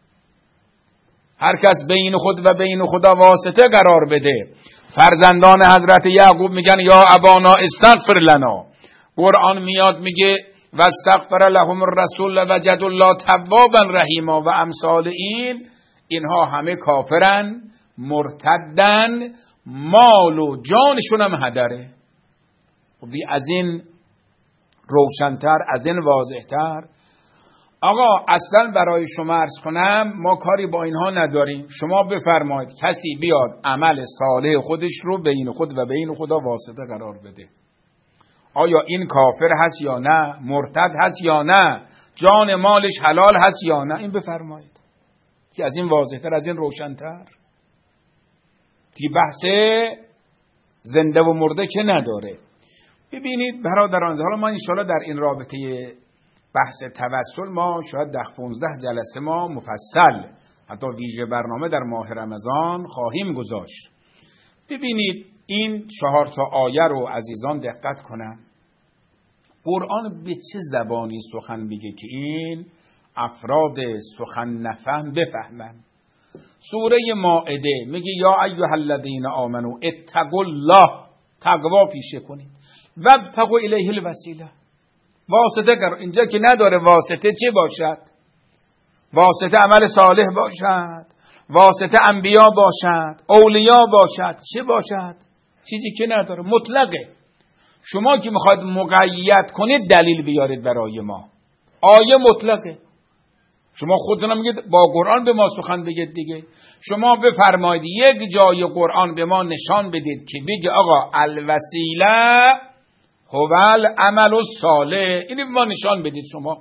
[SPEAKER 3] هر کس بین خود و بین خدا واسطه قرار بده. فرزندان حضرت یعقوب میگن یا ابانا استغفر لنا، قرآن میاد میگه و استغفر لهم الرسول وجد الله توابا رحیما و امثال این. اینها همه کافرن، مرتدن، مال و جانشون هم هدره. خب از این روشنتر، از این واضحتر آقا اصلا برای شما عرض کنم ما کاری با اینها نداریم. شما بفرمایید کسی بیاد عمل صالح خودش رو بین خود و بین خدا واسطه قرار بده، آیا این کافر هست یا نه، مرتد هست یا نه، جان مالش حلال هست یا نه؟ این بفرمایید که از این واضحتر، از این روشنتر که بحث زنده و مرده که نداره. ببینید برادران، حالا ما انشاءالله در این رابطه بحث توسل ما شاید ده پونزده جلسه ما مفصل حتی ویژه برنامه در ماه رمضان خواهیم گذاشت. ببینید این چهار تا آیه رو عزیزان دقت کنن. قرآن به چه زبانی سخن میگه که این افراد سخن نفهم بفهمن. سوره مائده میگه یا ایها الذین آمنو اتقوا الله، تقوا پیشه کنید، وابتغوا الیه الوسیله، واسطه قرار. اینجا که نداره واسطه چه باشد؟ واسطه عمل صالح باشد،
[SPEAKER 4] واسطه انبیا باشد، اولیا باشد، چه باشد؟ چیزی که نداره، مطلقه. شما که میخواید مقید کنید دلیل بیارید برای ما. آیه مطلقه. شما خودتون میگید با قرآن به ما سخن بگید دیگه. شما بفرمایید یک جای قرآن به ما نشان بدید که بگه آقا الوسیله هو العمل الصالح. اینو به ما نشان بدید شما.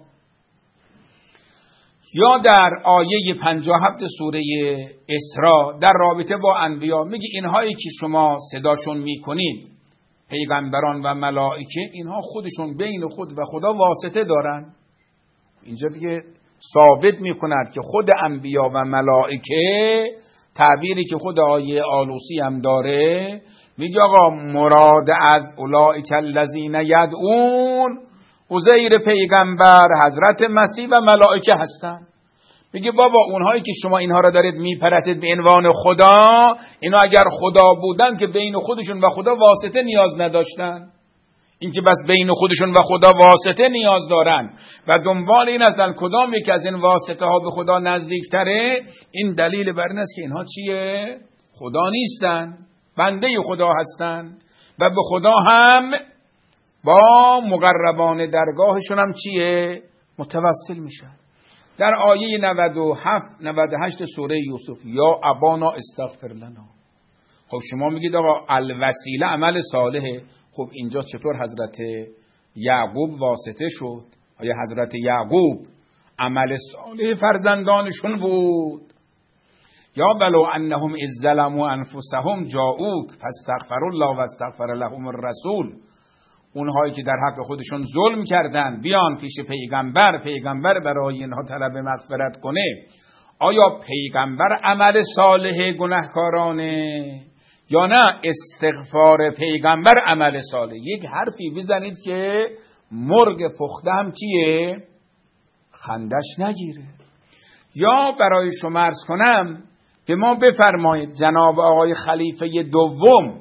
[SPEAKER 4] یا در آیه پنجاه و هفت سوره اسراء در رابطه با انبیا میگه اینهایی که شما صداشون میکنید، پیغمبران و ملائکه، اینها خودشون بین خود و خدا واسطه دارن. اینجا دیگه ثابت میکند که خود انبیا و ملائکه، تعبیری که خود آیه آلوسی هم داره، میگه آقا مراد از اولئک الذین یدعون عزیر پیغمبر، حضرت مسیح و ملائکه هستن. میگه بابا اونهایی که شما اینها را دارید میپرستید به عنوان خدا، اینا اگر خدا بودن که بین خودشون و خدا واسطه نیاز نداشتن. این که بس بین خودشون و خدا واسطه نیاز دارن و دنبال این هستن کدام یک از این واسطه ها به خدا نزدیکتره، این دلیل بر این است که اینها چیه؟ خدا نیستن، بنده خدا هستن و به خدا هم با مقربان درگاهشون هم چیه؟ متوسل میشن. در آیه نود و هفت نود و هشت سوره یوسف، یا ابانا استغفر لنا. خب شما میگید آقا الوسیله عمل صالحه. خب اینجا چطور حضرت یعقوب واسطه شد؟ آیا حضرت یعقوب عمل صالح فرزندانشون بود؟ یا ولو انهم اذ ظلموا انفسهم جاءوک فاستغفروا الله واستغفر لهم الرسول. اونهایی که در حق خودشون ظلم کردن بیان پیش پیغمبر، پیغمبر برای اینها طلب مغفرت کنه. آیا پیغمبر عمل صالح گناهکارانه یا نه استغفار پیغمبر عمل صالح؟ یک حرفی بزنید که مرغ پخته هم چیه؟ خندش نگیره. یا برای شما عرض کنم به ما بفرمایید جناب آقای خلیفه دوم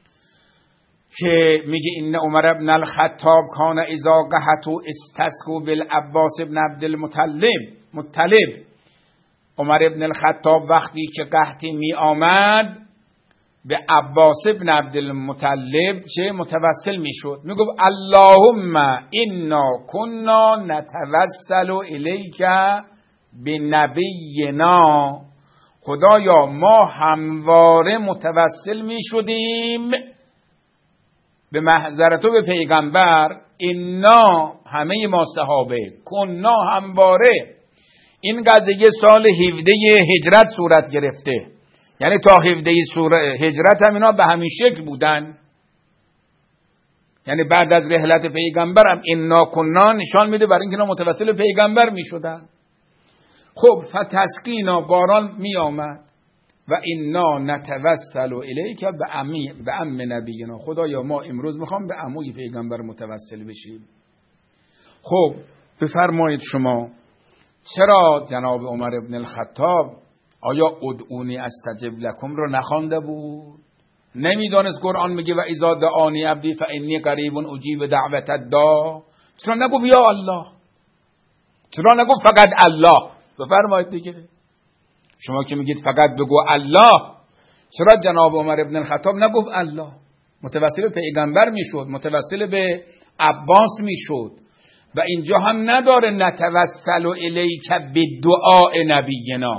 [SPEAKER 4] که میگه این عمر ابن الخطاب کان اذا قحطوا استسقوا بالعباس ابن عبد المطلب مطلب عمر ابن الخطاب وقتی که قحطی می آمد به عباس ابن عبد المطلب چه متوسل می شد، می گفت اللهم انا کنا نتوسل الیک بنبینا. خدایا ما همواره متوسل می شدیم به محضر تو به پیغمبر. اینا همه ما صحابه، کنا همواره. این قضیه سال هفده هجرت صورت گرفته، یعنی تا هفده سوره هجرت هم اینا به همین شکل بودن. یعنی بعد از رحلت پیغمبر هم اینا کنا نشان میده برای اینکه اینا متوسل پیغمبر میشدن. خب فتسقینا، باران می آمد و اینا نتوسل الیک به امی به ام نبینا. خدایا ما امروز میخوام به عموی پیغمبر متوسل بشیم. خب بفرمایید شما چرا جناب عمر ابن الخطاب آیا ادعونی استجب لکم رو نخوانده بود؟ نمیدانست قرآن میگه و اذا دعانی عبدی فانی قریب اجیب دعوت الداع؟ چرا نگفت یا الله؟ چرا نگفت فقط الله؟ بفرمایید دیگه. شما که میگید فقط بگو الله، چرا جناب عمر ابن الخطاب نگفت الله؟ متوسل پیغمبر میشد، متوسل به عباس میشد. و اینجا هم نداره نتوسل الیک بدعاء نبینا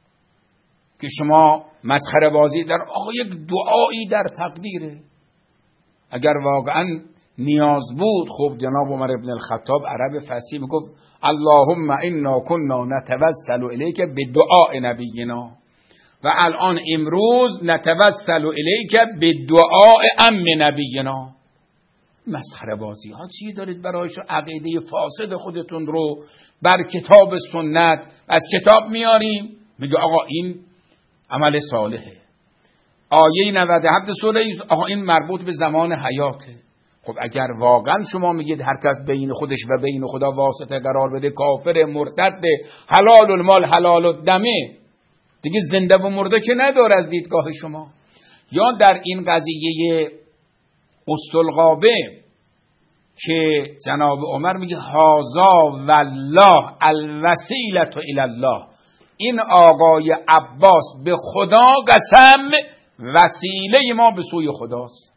[SPEAKER 4] که شما مسخره بازی در آقا یک دعایی در تقدیره. اگر واقعا نیاز بود خب جناب عمر ابن الخطاب عرب فصیح میگفت اللهم انا کنا نتوسل الیک بدعاء نبینا و الان امروز نتوسل الیک بدعاء ام نبینا. مسخره بازی ها چی دارید برایش؟ عقیده فاسد خودتون رو بر کتاب سنت از کتاب میاریم. میگه آقا این عمل صالحه. آیه نود و هفت سوره آقا این مربوط به زمان حیاته. خب اگر واقعا شما میگید هر کس بین خودش و بین خدا واسطه قرار بده کافر مرتد حلال المال حلال الدمه، دیگه زنده و مرده که نداره از دیدگاه شما. یا در این قضیه استلغابه که جناب عمر میگه هازا والله الوسیلة الی الله، این آقای عباس به خدا قسم وسیله ما به سوی خداست.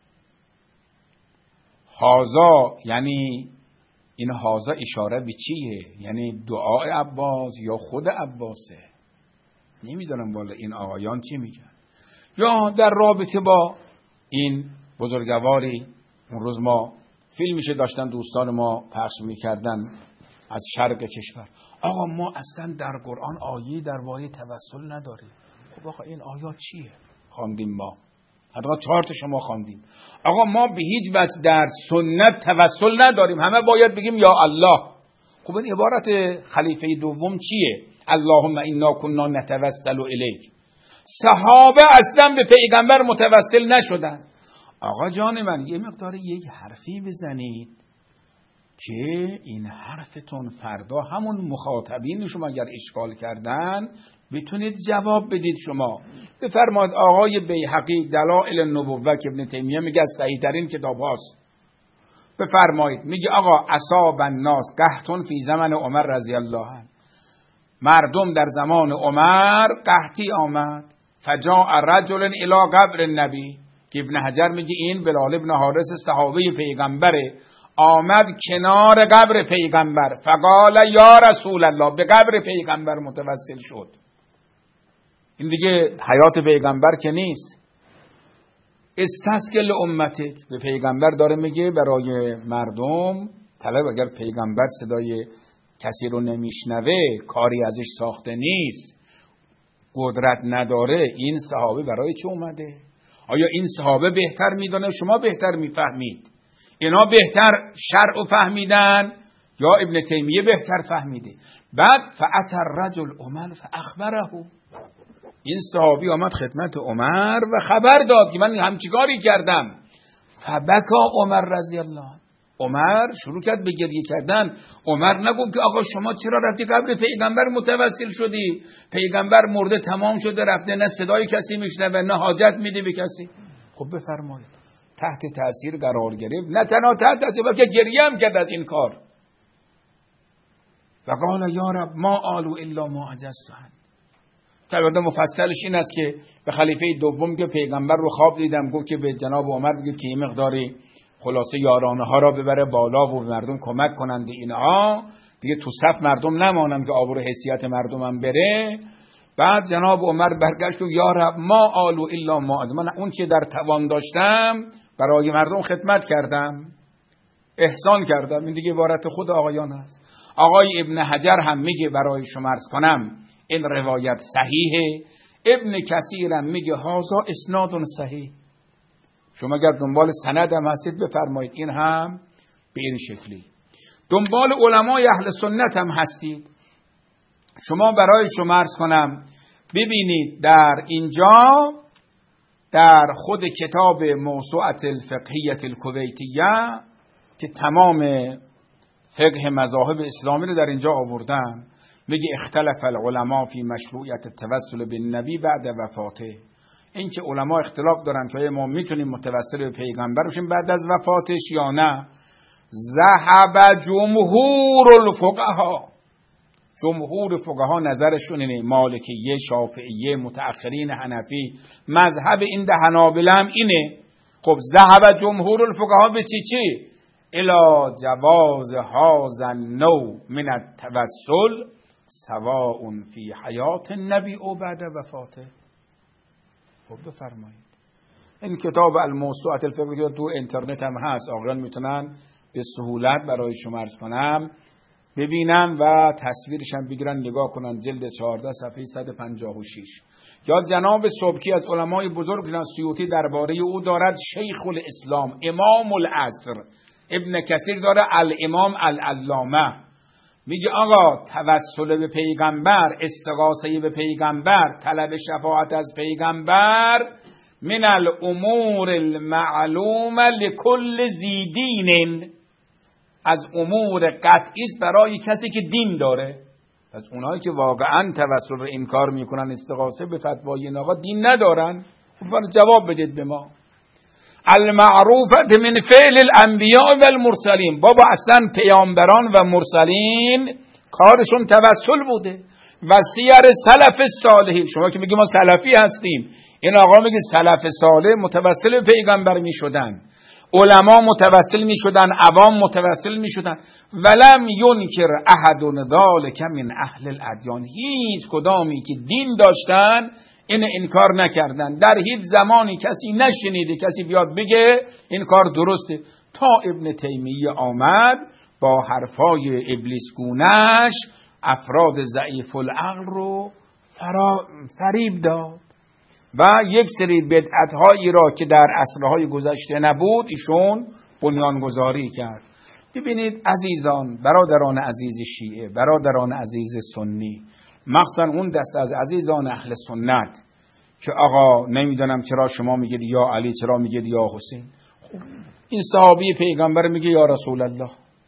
[SPEAKER 4] هازا یعنی این هازا اشاره به چیه؟ یعنی دعای عباس یا خود عباسه؟ نمیدونم والا این آقایان چی میگن. یا در رابطه با این بزرگواری اون روز ما فیلمش داشتن دوستان ما پخش میکردن از شرق کشور. آقا ما اصلا در قرآن آیه درباره توسل نداریم. خب آقا این آیات چیه؟ خواندیم ما حداقل چهار تا شما خواندیم. آقا ما به هیچ وجه در سنت توسل نداریم، همه باید بگیم یا الله. خب این عبارت خلیفه دوم چیه؟ اللهم انا كنا نتوسل الیک. صحابه اصلا به پیغمبر متوسل نشدن. آقا جان من یه مقدار یک حرفی بزنید که این حرفتون فردا همون مخاطبین شما اگر اشکال کردن بتونید جواب بدید. شما بفرمایید آقای بیهقی دلائل النبوه که ابن تیمیه میگه از صحیح ترین کتاب هاست، بفرمایید میگه آقا اصاب الناس قحط فی زمن عمر رضی الله عنه، مردم در زمان عمر قحطی آمد. فجاء رجل الی قبر النبی، که ابن حجر میگه این بلال ابن حارث صحابه پیغمبره، آمد کنار قبر پیغمبر فقال یا رسول الله، به قبر پیغمبر متوسل شد. این دیگه حیات پیغمبر که نیست. استسقل امتک، به پیغمبر داره میگه برای مردم طلب، اگر پیغمبر صدای کسی رو نمیشنوه کاری ازش ساخته نیست، قدرت نداره، این صحابه برای چه اومده؟ آیا این صحابه بهتر میدونه شما بهتر میفهمید؟ اینا بهتر شرع فهمیدن یا ابن تیمیه بهتر فهمیده؟ بعد فاتر رجل عمر فاخبره، این صحابی آمد خدمت عمر و خبر داد که من همچیکاری کردم. فبکا عمر رضی الله عنه، عمر شروع کرد به گریه کردن. عمر نگفت که آقا شما چرا رفتی قبر پیغمبر متوسل شدی؟ پیغمبر مرده تمام شده رفته، نه صدای کسی میشنوه نه حاجت میده به کسی. خب بفرمایید تحت تاثیر قرار گرفت، نه تنها تحت تاثیر بلکه گریه هم کرد از این کار. و قال یا رب ما آلو الا ما عجزتن. البته مفصلش این است که به خلیفه دوم که پیغمبر رو خواب دیدم، گفت که به جناب عمر بگید که این مقداری خلاصه یارانه ها را ببره بالا و مردم کمک کنند، اینها دیگه تو صف مردم نمانند که آبرو حیثیت مردم هم بره. بعد جناب عمر برگشت و یا رب ما آلو الا ما عجزتن، من اون که در توان داشتم برای مردم خدمت کردم، احسان کردم. این دیگه عبارت خود آقایان است. آقای ابن حجر هم میگه برای شما عرض کنم این روایت صحیحه. ابن کثیر هم میگه هازا اسناد صحیح. شما اگر دنبال سند هم هستید بفرمایید، این هم به این شکلی. دنبال علمای اهل سنت هم هستید، شما برای شما عرض کنم ببینید در اینجا در خود کتاب موسوعه الفقهیه الکویتیه که تمام فقه مذاهب اسلامی رو در اینجا آوردن، میگه اختلف العلماء فی مشروعیت التوسل بالنبی بعد وفاته. این که علما اختلاف دارن که ما میتونیم متوسل به پیغمبر بشیم بعد از وفاتش یا نه. ذهب جمهور الفقها، جمهور فقها نظرشون اینه، مالکیه، شافعیه، متأخرین حنفی، مذهب این ده حنابلة هم اینه. خب ذهب جمهور الفقها به چی چی؟ الی جواز هذا النوع من التوسل سواء فی حیات النبی او بعد وفاته. خب بفرمایید این کتاب الموسوعه الفقهیه تو اینترنت هم هست، آقایان میتونن به سهولت برای شما عرض کنم ببینن و تصویرش هم بگیرن نگاه کنن. جلد چهارده صفحه صد و پنجاه و شش. یا جناب سبکی از علمای بزرگ سیوطی درباره او دارد شیخ الاسلام امام العصر، ابن کثیر داره الامام العلامه، میگه آقا توسل به پیغمبر، استغاثه به پیغمبر، طلب شفاعت از پیغمبر من الامور المعلومه لکل ذی دین، از امور قطعی است برای کسی که دین داره. از اونایی که واقعا توسل رو انکار میکنن، استغاثه به فتوای این آقا دین ندارن، خب جواب بدید به ما. المعروفه من فعل الانبیاء و المرسلین، بابا اصلا پیامبران و مرسلین کارشون توسل بوده. و سیر سلف صالحین، شما که میگی ما سلفی هستیم، این آقا میگه سلف صالح متوسل به پیغمبر میشدن، علما متوسل میشدن، عوام متوسل میشدن. ولم ینکر احد ذلک من اهل الادیان، هیچ کدامی که دین داشتن این انکار نکردن. در هیچ زمانی کسی نشنیده کسی بیاد بگه این کار درسته، تا ابن تیمیه آمد با حرفای ابلیس گونش افراد ضعیف العقل رو فرا فریب داد و یک سری بدعت‌هایی را که در عصرهای گذشته نبود ایشون بنیانگذاری کرد. ببینید عزیزان، برادران عزیز شیعه، برادران عزیز سنی، مخصوصا اون دست از عزیزان اهل سنت که آقا نمیدونم چرا شما میگید یا علی، چرا میگید یا حسین. خب این صحابی پیغمبر میگه یا رسول الله.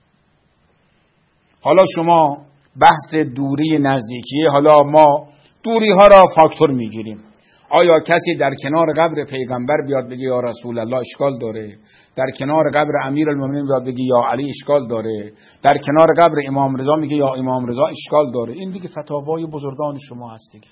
[SPEAKER 4] حالا شما بحث دوری نزدیکیه، حالا ما دوری ها را فاکتور میگیریم. آیا کسی در کنار قبر پیغمبر بیاد بگه یا رسول الله اشکال داره؟ در کنار قبر امیرالمومنین بیاد بگه یا علی اشکال داره؟ در کنار قبر امام رضا میگه یا امام رضا اشکال داره؟ این دیگه فتاوای بزرگان شما هست دیگه.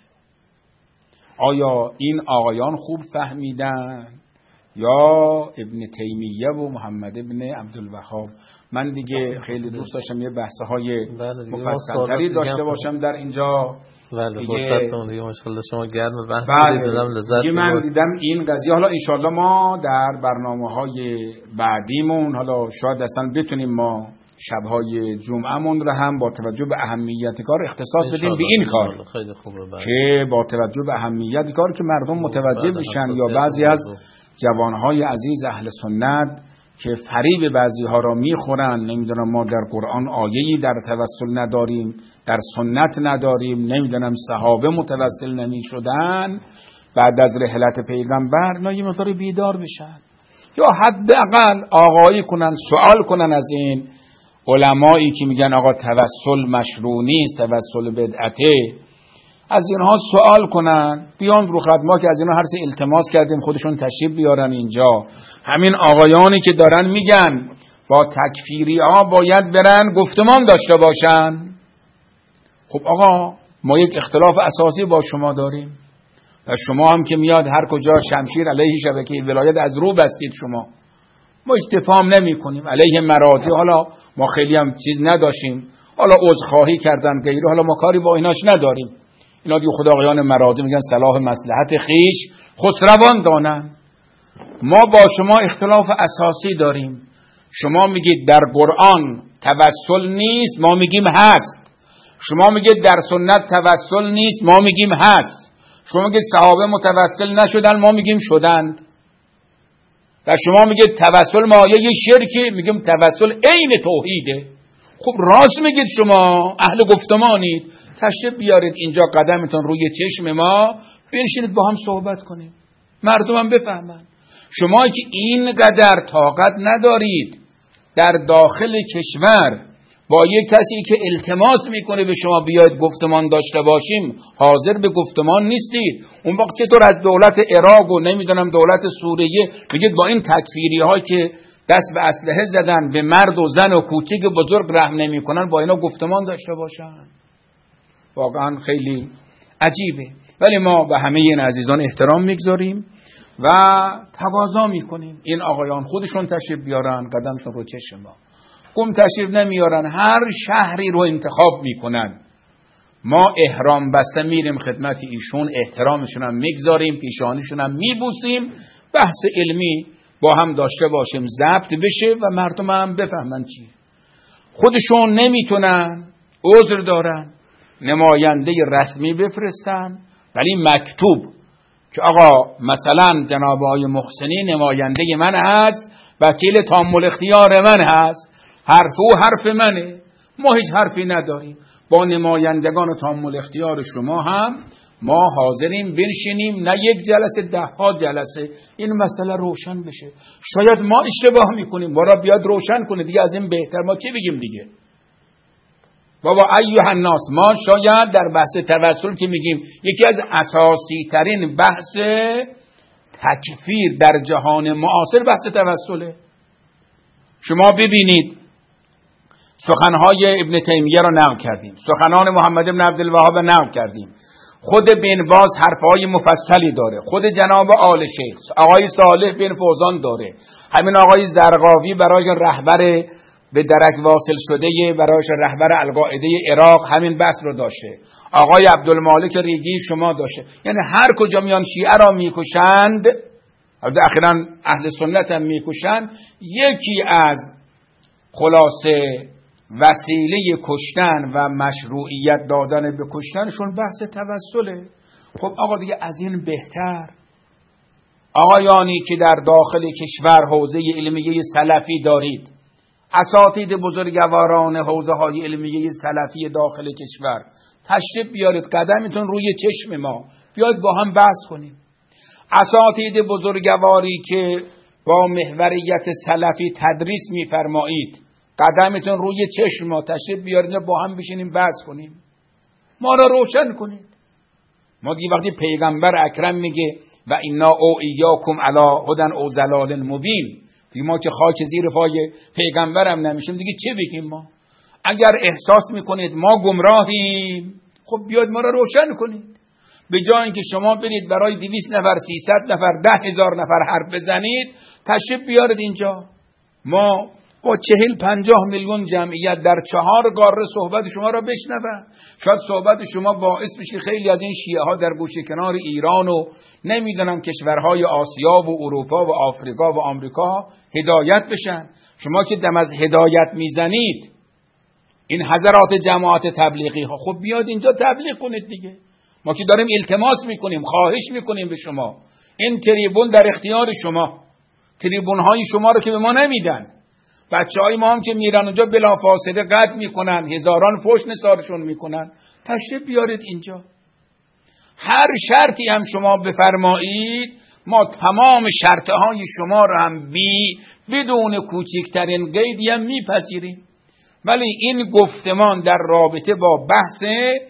[SPEAKER 4] آیا این آقایان خوب فهمیدن یا ابن تیمیه و محمد ابن عبدالوهاب؟ من دیگه خیلی دوست داشتم یه بحث‌های مفصل‌تری داشته باشم در اینجا.
[SPEAKER 2] بله فرصتتون دیگه ماشاءالله شما گرم بحث دیدم لذت
[SPEAKER 4] دیگه من دیدم این قضیه. حالا انشالله ما در برنامه‌های بعدیمون حالا شاید اصلا بتونیم ما شب‌های جمعهمون رو هم با توجه به اهمیت کار اختصاص بدیم به این کار،
[SPEAKER 2] خیلی خوبه
[SPEAKER 4] که با توجه به اهمیت کار که مردم متوجه بشن یا بعضی از جوانهای عزیز اهل سنت که فریب بعضی ها را میخورن، نمیدونم ما در قرآن آیه‌ای در توسل نداریم، در سنت نداریم، نمیدونم صحابه متوسل نمیشدن بعد از رحلت پیغمبر، نه یه مقدار بیدار بشن یا حداقل آگاهی کنن، سوال کنن از این علمایی که میگن آقا توسل مشروع نیست، توسل بدعته، از اینها سوال کنن، بیان رو خدمت ما که از اینها هر سه التماس کردیم خودشون تشریف بیارن اینجا. همین آقایانی که دارن میگن با تکفیری ها باید برن گفتمان داشته باشن، خب آقا ما یک اختلاف اساسی با شما داریم و شما هم که میاد هر کجا شمشیر علیه شبکه ولایت از رو بستید، شما ما اتفاهم نمی کنیم علیه مراجع. حالا ما خیلی هم چیز نداشتیم، حالا عذرخواهی کردن غیره، حالا ما کاری با ایناش نداریم. اینا دیگه خدایان مراجع میگن صلاح مصلحت خیش خسروان دانن. ما با شما اختلاف اساسی داریم. شما میگید در قرآن توسل نیست، ما میگیم هست. شما میگید در سنت توسل نیست، ما میگیم هست. شما میگید صحابه متوسل نشدن، ما میگیم شدند. و شما میگید توسل مایه شرکی، میگیم توسل عین توحیده. خب راست میگید، شما اهل گفتمانید، تشریف بیارید اینجا، قدمتون روی چشم ما، بنشینید با هم صحبت کنیم، مردم هم بفهمن. شما که اینقدر طاقت ندارید در داخل کشور با یک کسی که التماس میکنه به شما بیاید گفتمان داشته باشیم حاضر به گفتمان نیستید، اون وقت چطور از دولت عراق و نمیدونم دولت سوریه میگید با این تکفیری هایی که دست به اسلحه زدن به مرد و زن و کوچک بزرگ رحم نمی کنن با اینا گفتمان داشته باشن؟ واقعا خیلی عجیبه. ولی ما به همه این عزیزان احترام میگذاریم و تواضع میکنیم. این آقایان خودشون تشریف بیارن، قدمشون رو چشم ما. گم تشریف نمیارن، هر شهری رو انتخاب میکنن، ما احرام بسته میریم خدمت ایشون، احترامشون هم میگذاریم، پیشانیشون هم میبوسیم، بحث علمی با هم داشته باشیم، ضبط بشه و مردم هم بفهمن چی. خودشون نمیتونن، عذر دارن، نماینده رسمی بفرستن، ولی مکتوب که آقا مثلا جناب آقای محسنی نماینده من هست، وکیل تامل اختیار من هست، حرف او حرف منه، ما هیچ حرفی نداریم. با نمایندگان تامل اختیار شما هم ما حاضریم بنشینیم، نه یک جلسه، ده ها جلسه، این مسئله روشن بشه. شاید ما اشتباه میکنیم، برای بیاد روشن کنه دیگه، از این بهتر ما چی بگیم دیگه؟ بابا ایها الناس، ما شاید در بحث توسل که میگیم یکی از اساسی ترین بحث تکفیر در جهان معاصر بحث توسله. شما ببینید سخنهای ابن تیمیه رو نقل کردیم، سخنان محمد بن عبدالوهاب رو نقل کردیم، خود بن باز حرفهای مفصلی داره، خود جناب آل شیخ آقای صالح بن فوزان داره، همین آقای زرقاوی برای رهبر به درک واصل شده برای رهبر القاعده عراق همین بحث رو داشته، آقای عبدالمالک ریگی شما داشته. یعنی هر کجا میان شیعه را میکشند، اخیراً اهل سنت هم میکشند، یکی از خلاصه وسیله کشتن و مشروعیت دادن به کشتنشون بحث توسله. خب آقا دیگه از این بهتر آقایانی که در داخل کشور حوزه علمیه سلفی دارید، اساتید بزرگواران حوزه های علمیه سلفی داخل کشور، تشریف بیارید قدمتون روی چشم ما، بیاید با هم بحث کنیم. اساتید بزرگواری که با محوریت سلفی تدریس میفرمایید، قدمتون روی چشم ما، تشریف بیارید با هم بشینیم بحث کنیم، ما را روشن کنید. ما دیگه وقتی پیغمبر اکرم میگه و انا او ایاکم علی هدی او ضلال مبین، ما که خاک زیر پای پیغمبرم نمیشیم دیگه چه بگیم؟ ما اگر احساس میکنید ما گمراهیم، خب بیاید ما را روشن کنید. به جای اینکه شما برید برای دویست نفر سیصد نفر ده هزار نفر حرف بزنید، تشریف بیارید اینجا، ما با چهل پنجاه میلیون جمعیت در چهار قاره صحبت شما را بشنون. شاید صحبت شما باعث بشه خیلی از این شیعه ها در گوشه کنار ایران و نمیدونم کشورهای آسیا و اروپا و آفریقا و آمریکا هدایت بشن. شما که دم از هدایت میزنید این حضرات جماعت تبلیغی ها، خب بیاد اینجا تبلیغ کنید دیگه. ما که داریم التماس میکنیم، خواهش میکنیم به شما، این تریبون در اختیار شما، تریبون های شما رو که به ما نمیدن. بچه های ما هم که میرن اونجا بلا فاصله قطع میکنن، هزاران فوش نثارشون میکنن. تشریف بیارید اینجا، هر شرطی هم شما بفرمایید ما تمام شرطه های شما رو هم بی بدون کوچکترین قیدی هم میپذیریم. ولی این گفتمان در رابطه با بحث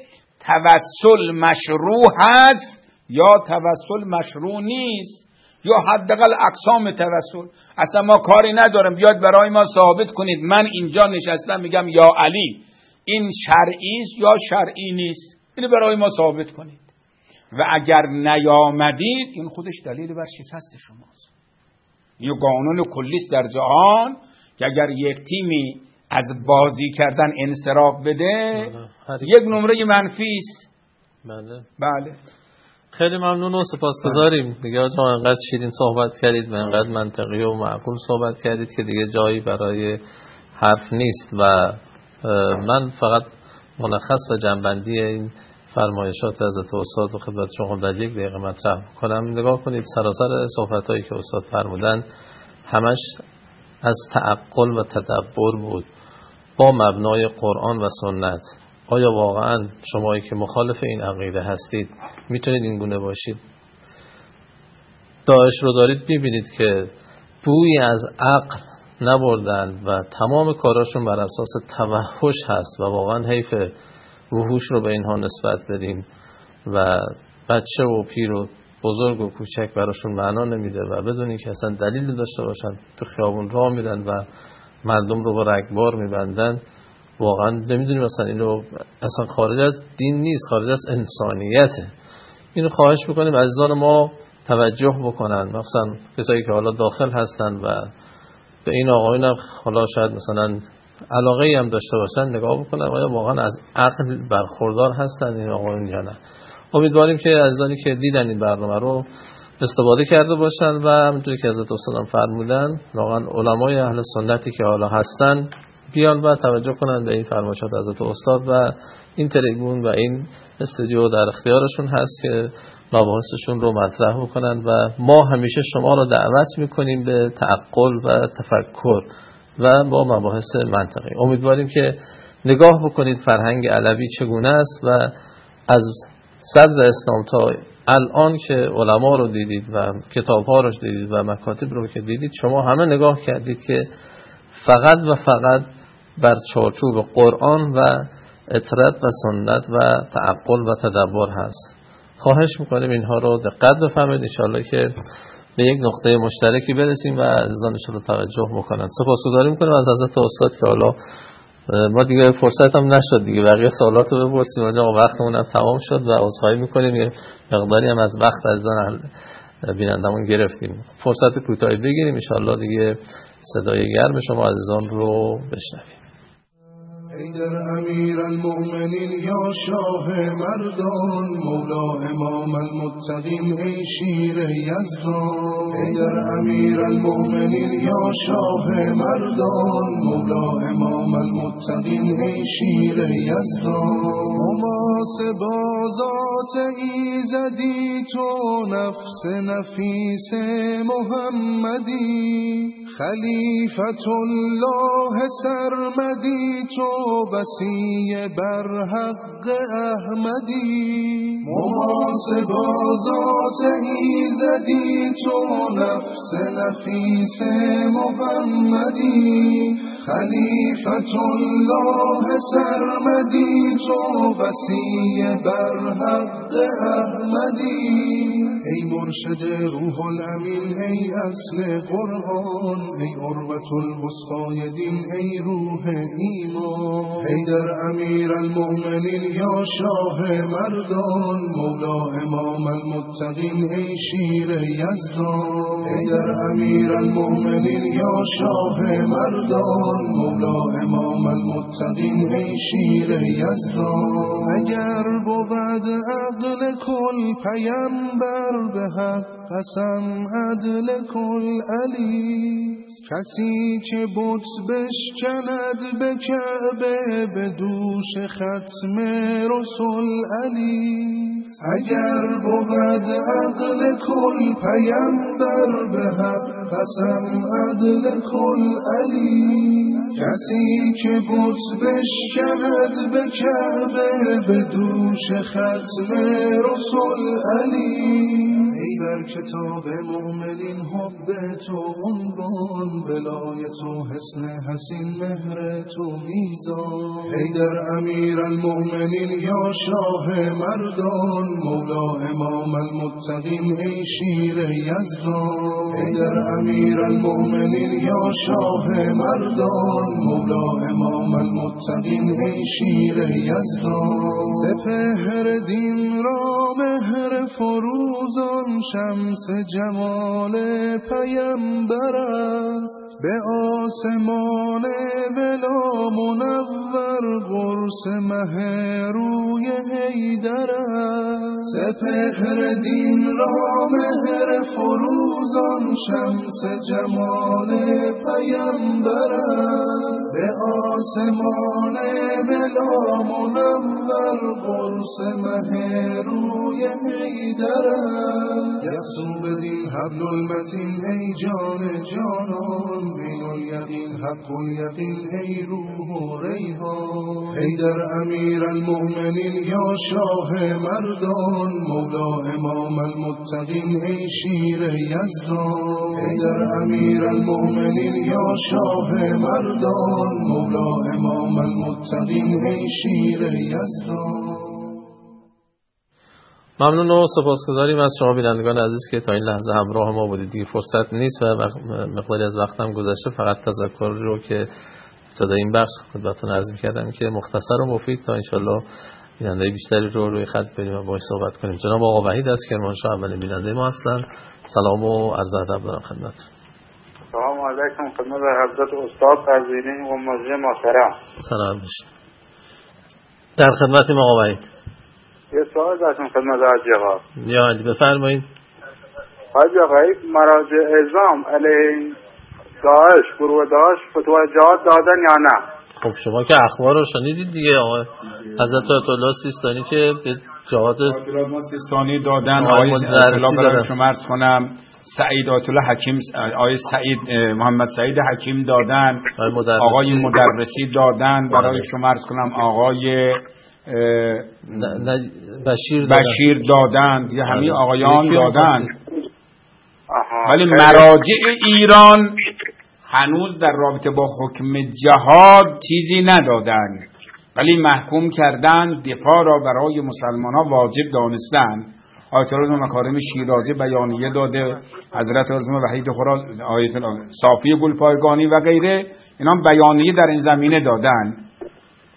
[SPEAKER 4] توسل مشروع هست یا توسل مشروع نیست، یا حداقل اقسام توسل، اصلا ما کاری ندارم، بیاد برای ما ثابت کنید من اینجا نشستم میگم یا علی این شرعی است یا شرعی نیست، اینو برای ما ثابت کنید. و اگر نیامدید این خودش دلیل بر شکست شماست. یه قانون کلیست در جهان که اگر یک تیمی از بازی کردن انصراف بده یک نمره منفی است.
[SPEAKER 2] بله
[SPEAKER 4] بله
[SPEAKER 2] خیلی ممنون و سپاسگزاریم دیگه آقا، انقدر شیرین صحبت کردید و انقدر منطقی و معقول صحبت کردید که دیگه جایی برای حرف نیست و من فقط ملخص و جنبندی این فرمایشات حضرت استاد و خدمت شما در یک دقیقه مطرح کنم. نگاه کنید سراسر صحبتایی که استاد فرمودن همش از تعقل و تدبر بود با مبنای قرآن و سنت. آیا واقعا شمایی که مخالف این عقیده هستید میتونید این گونه باشید؟ داعش رو دارید میبینید که بویی از عقل نبردن و تمام کاراشون بر اساس توحش هست و واقعا حیف وحوش رو به اینها نسبت بدیم و بچه و پیر و بزرگ و کوچک براشون معنا نمیده و بدون اینکه اصلا دلیل داشته باشن تو خیابون راه میرن و مردم رو با رگبار میبندن. واقعا نمیدونیم اصلا اینو اصلا خارج از دین نیست، خارج از انسانیته. اینو خواهش میکنیم عزیزان ما توجه بکنن، مثلا کسایی که حالا داخل هستن و به این آقایون هم حالا شاید مثلا علاقه هم داشته باشن نگاه بکنن آیا واقعا از عقل برخوردار هستن این آقایون یا نه. امیدواریم که عزیزانی که دیدن این برنامه رو استفاده کرده باشن و همونطوری که حضرت استادم فرمودن واقعا علمای اهل سنتی که حالا هستن بیان و توجه کنند به این فرمایشات حضرت استاد و این تریبون و این استودیو در اختیارشون هست که مباحثشون رو مطرح بکنند و ما همیشه شما رو دعوت میکنیم به تعقل و تفکر و با مباحث منطقی. امیدواریم که نگاه بکنید فرهنگ علوی چگونه است و از صدر اسلام تا الان که علما رو دیدید و کتاب ها رو دیدید و مکاتب رو که دیدید شما همه نگاه کردید که فقط و فقط بر چارچوب قرآن و اطرت و سنت و تعقل و تدبر هست. خواهش میکنیم اینها رو دقت بفهمید انشاءالله که به یک نقطه مشترکی برسیم و عزیزانش رو توجه بکنن. سپاسگزاری میکنیم از حضرت استاد که حالا ما دیگه فرصت هم نشد دیگه بقیه سوالات رو بپرسیم آقا، وقتمون هم تمام شد و عذرخواهی میکنیم یه مقداری هم از وقت عزیزان بینندمون گرفتیم. فرصت کوتاهی بگیریم ان شاءالله دیگه صدای گرم شما عزیزان رو بشنویم.
[SPEAKER 5] ای در امیر المؤمنین یا شاه مردان، مولا امام المتقین ای شیر یزدان. ای در امیر المؤمنین یا شاه مردان، مولا امام المتقین ای شیر یزدان. محاسبازات ایزدی تو، نفس نفیس محمدی، خلیفت الله سرمدی تو، بسی بر حق احمدی. محاسبازات ایزدی تو، نفس نفیس محمدی، خلیفت الله سرمدی تو، بسی بر حق احمدی. ای مرشد روح الامین ای اصل قرآن، ای عروة الوثقی دین ای روح ایمان. ای در امیر المؤمنین یا شاه مردان، مولا امام المتقین ای شیر یزدان. ای در امیر المؤمنین یا شاه مردان، مولا امام المتقین ای شیر یزدان. اگر بود عقل کل پیمبر، به حق قسم عدل کل علی، کسی که بت بشکند به کعبه، به دوش ختم رسول علی. اگر بود عقل کل پیمبر، به حق قسم عدل کل علی، کسی که بت بشکند به کعبه، به دوش ختم رسول علی. ای در کتاب مؤمنین حب تو عنوان، ولایت و حسن حسین مهر تو میزان. ای در امیر المؤمنین یا شاه مردان، مولا امام المتقین ای شیر یزدان. ای در امیر المؤمنین یا شاه مردان، مولا امام المتقین ای شیر یزدان. سپهر دین را مهر فروزان، شمس جمال پیمبر است، به آسمان ولا منور، قرص مه روی حیدر است. سپهر دین را مهر فروزان، شمس جمال پیمبر است، به آسمان ولا منور، قرص مه روی حیدر است. یقصو بدین حبل المتین ای جان جانان، بین الیقین حق الیقین ای روح و ریحان. ای در امیر المؤمنین یا شاه مردان، مولا امام المتقین ای شیر یزدان. ای در امیر المؤمنین یا شاه مردان، مولا امام المتقین ای شیر یزدان.
[SPEAKER 2] ممنون و سپاسگزاریم از شما بینندگان عزیز که تا این لحظه همراه ما بودید. دیگه فرصت نیست و مقداری از وقتم گذشته. فقط تذکری رو که ابتدای این بخش خدمتتون عرض می‌کردم که مختصر و مفید تا انشالله بیننده بیشتری رو روی خط بریم و باهاش صحبت کنیم. جناب آقا وحید از کرمانشاه اولین بیننده ما هستن. سلام و عرض ادب دارم خدمتتون.
[SPEAKER 6] سلام علیکم خدمت حضرت استاد قزوینی و مجری محترم.
[SPEAKER 2] سلام باشید. در خدمتیم آقا وحید.
[SPEAKER 6] یه سوال داشتم خدمت حاجی آقا.
[SPEAKER 2] یا علی بفرمایید.
[SPEAKER 6] حاجی آقا مراجع اعزام علیه داعش گروه داعش فتوا جهاد دادن یا نه؟
[SPEAKER 2] خب شما که اخبار رو شنیدید دیگه آقا حضرت آیت الله سیستانی که به جهاد
[SPEAKER 4] سیستانی دادن. آقای اطلاع برای شما عرض کنم سعید آیت الله حکیم، آقای سعید محمد سعید حکیم دادن، آقای مدرسی دادن. برای شما عرض کنم آقای
[SPEAKER 2] بشیر
[SPEAKER 4] دادن, بشیر دادن. یه همین آقایان دادن. ولی مراجع ایران هنوز در رابطه با حکم جهاد چیزی ندادن، ولی محکوم کردن دفاع را برای مسلمان ها واجب دانستن. آیت الله مکارم شیرازی بیانیه داده، حضرت اعظم وحید خدا، آیت الله صافی گلپایگانی و غیره، اینا بیانیه در این زمینه دادن.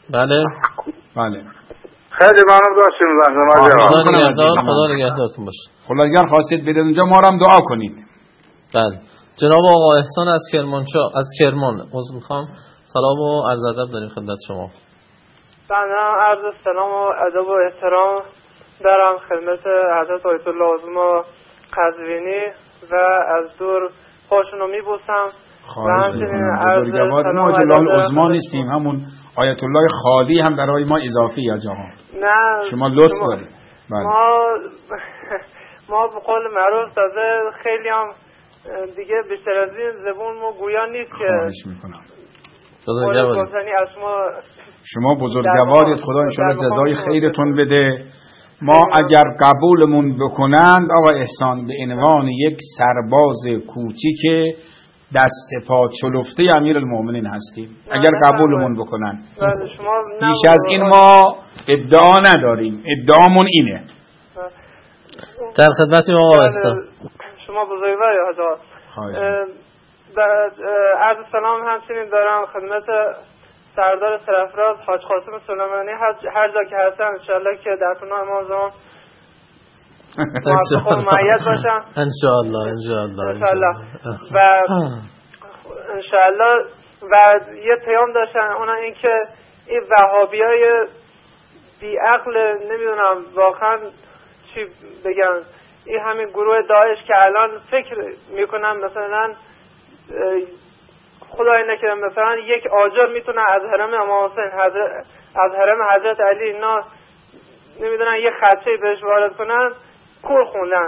[SPEAKER 2] بله
[SPEAKER 3] بله.
[SPEAKER 6] خیلی ممنون داشتیم
[SPEAKER 2] خدا نگهدار، خدا نگهدارتون باشه.
[SPEAKER 3] خب اگر خواستید برید اونجا ما رو هم دعا کنید.
[SPEAKER 2] بله. جناب آقا احسان از کرمانشاه، از کرمان، عذر میخوام، سلام و عرض ادب داریم خدمت شما.
[SPEAKER 7] بنده عرض سلام و ادب و احترام دارم خدمت حضرت آیت الله عظما قزوینی و از دور خوشون رو میبوسم.
[SPEAKER 3] خواهش میکنم بزرگوار ما آیت الله العظما نیستیم، همون آیت الله خالی هم برای ما اضافی یا جهان.
[SPEAKER 7] نه
[SPEAKER 3] شما لطف دارید.
[SPEAKER 7] ما ما به قول معروف تازه خیلی هم دیگه بیشتر از این زبون ما گویا نیست که
[SPEAKER 3] خواهش میکنم. شما بزرگوارید، خدا انشاءالله جزای خیرتون بده. ما اگر قبولمون بکنند آقا احسان به عنوان یک سرباز کوچیک دست پا چلفته امیرالمومنین هستیم اگر قبولمون بکنن. بیش از این ما ادعا نداریم، ادعامون اینه.
[SPEAKER 2] در خدمتیم آقا احسان.
[SPEAKER 7] شما بزرگواری حضرت. عرض سلام همچنین دارم خدمت سردار سرفراز حاج قاسم سلیمانی هر جا که هستن انشالله که در کنار امام زمان موفق و معید باشن
[SPEAKER 2] انشالله انشالله
[SPEAKER 7] انشالله و انشالله. و یه پیام داشتن اونا این که این وهابی های بی عقل نمیدونم واقعا چی بگن، این همین گروه داعش که الان فکر میکنم مثلا خدای نکرده مثلا یک آجر میتونه از حرم امام حسین حضرت از حرم حضرت علی اینا نمیدونن یه خدشه بهش وارد کنن، کور خوندن.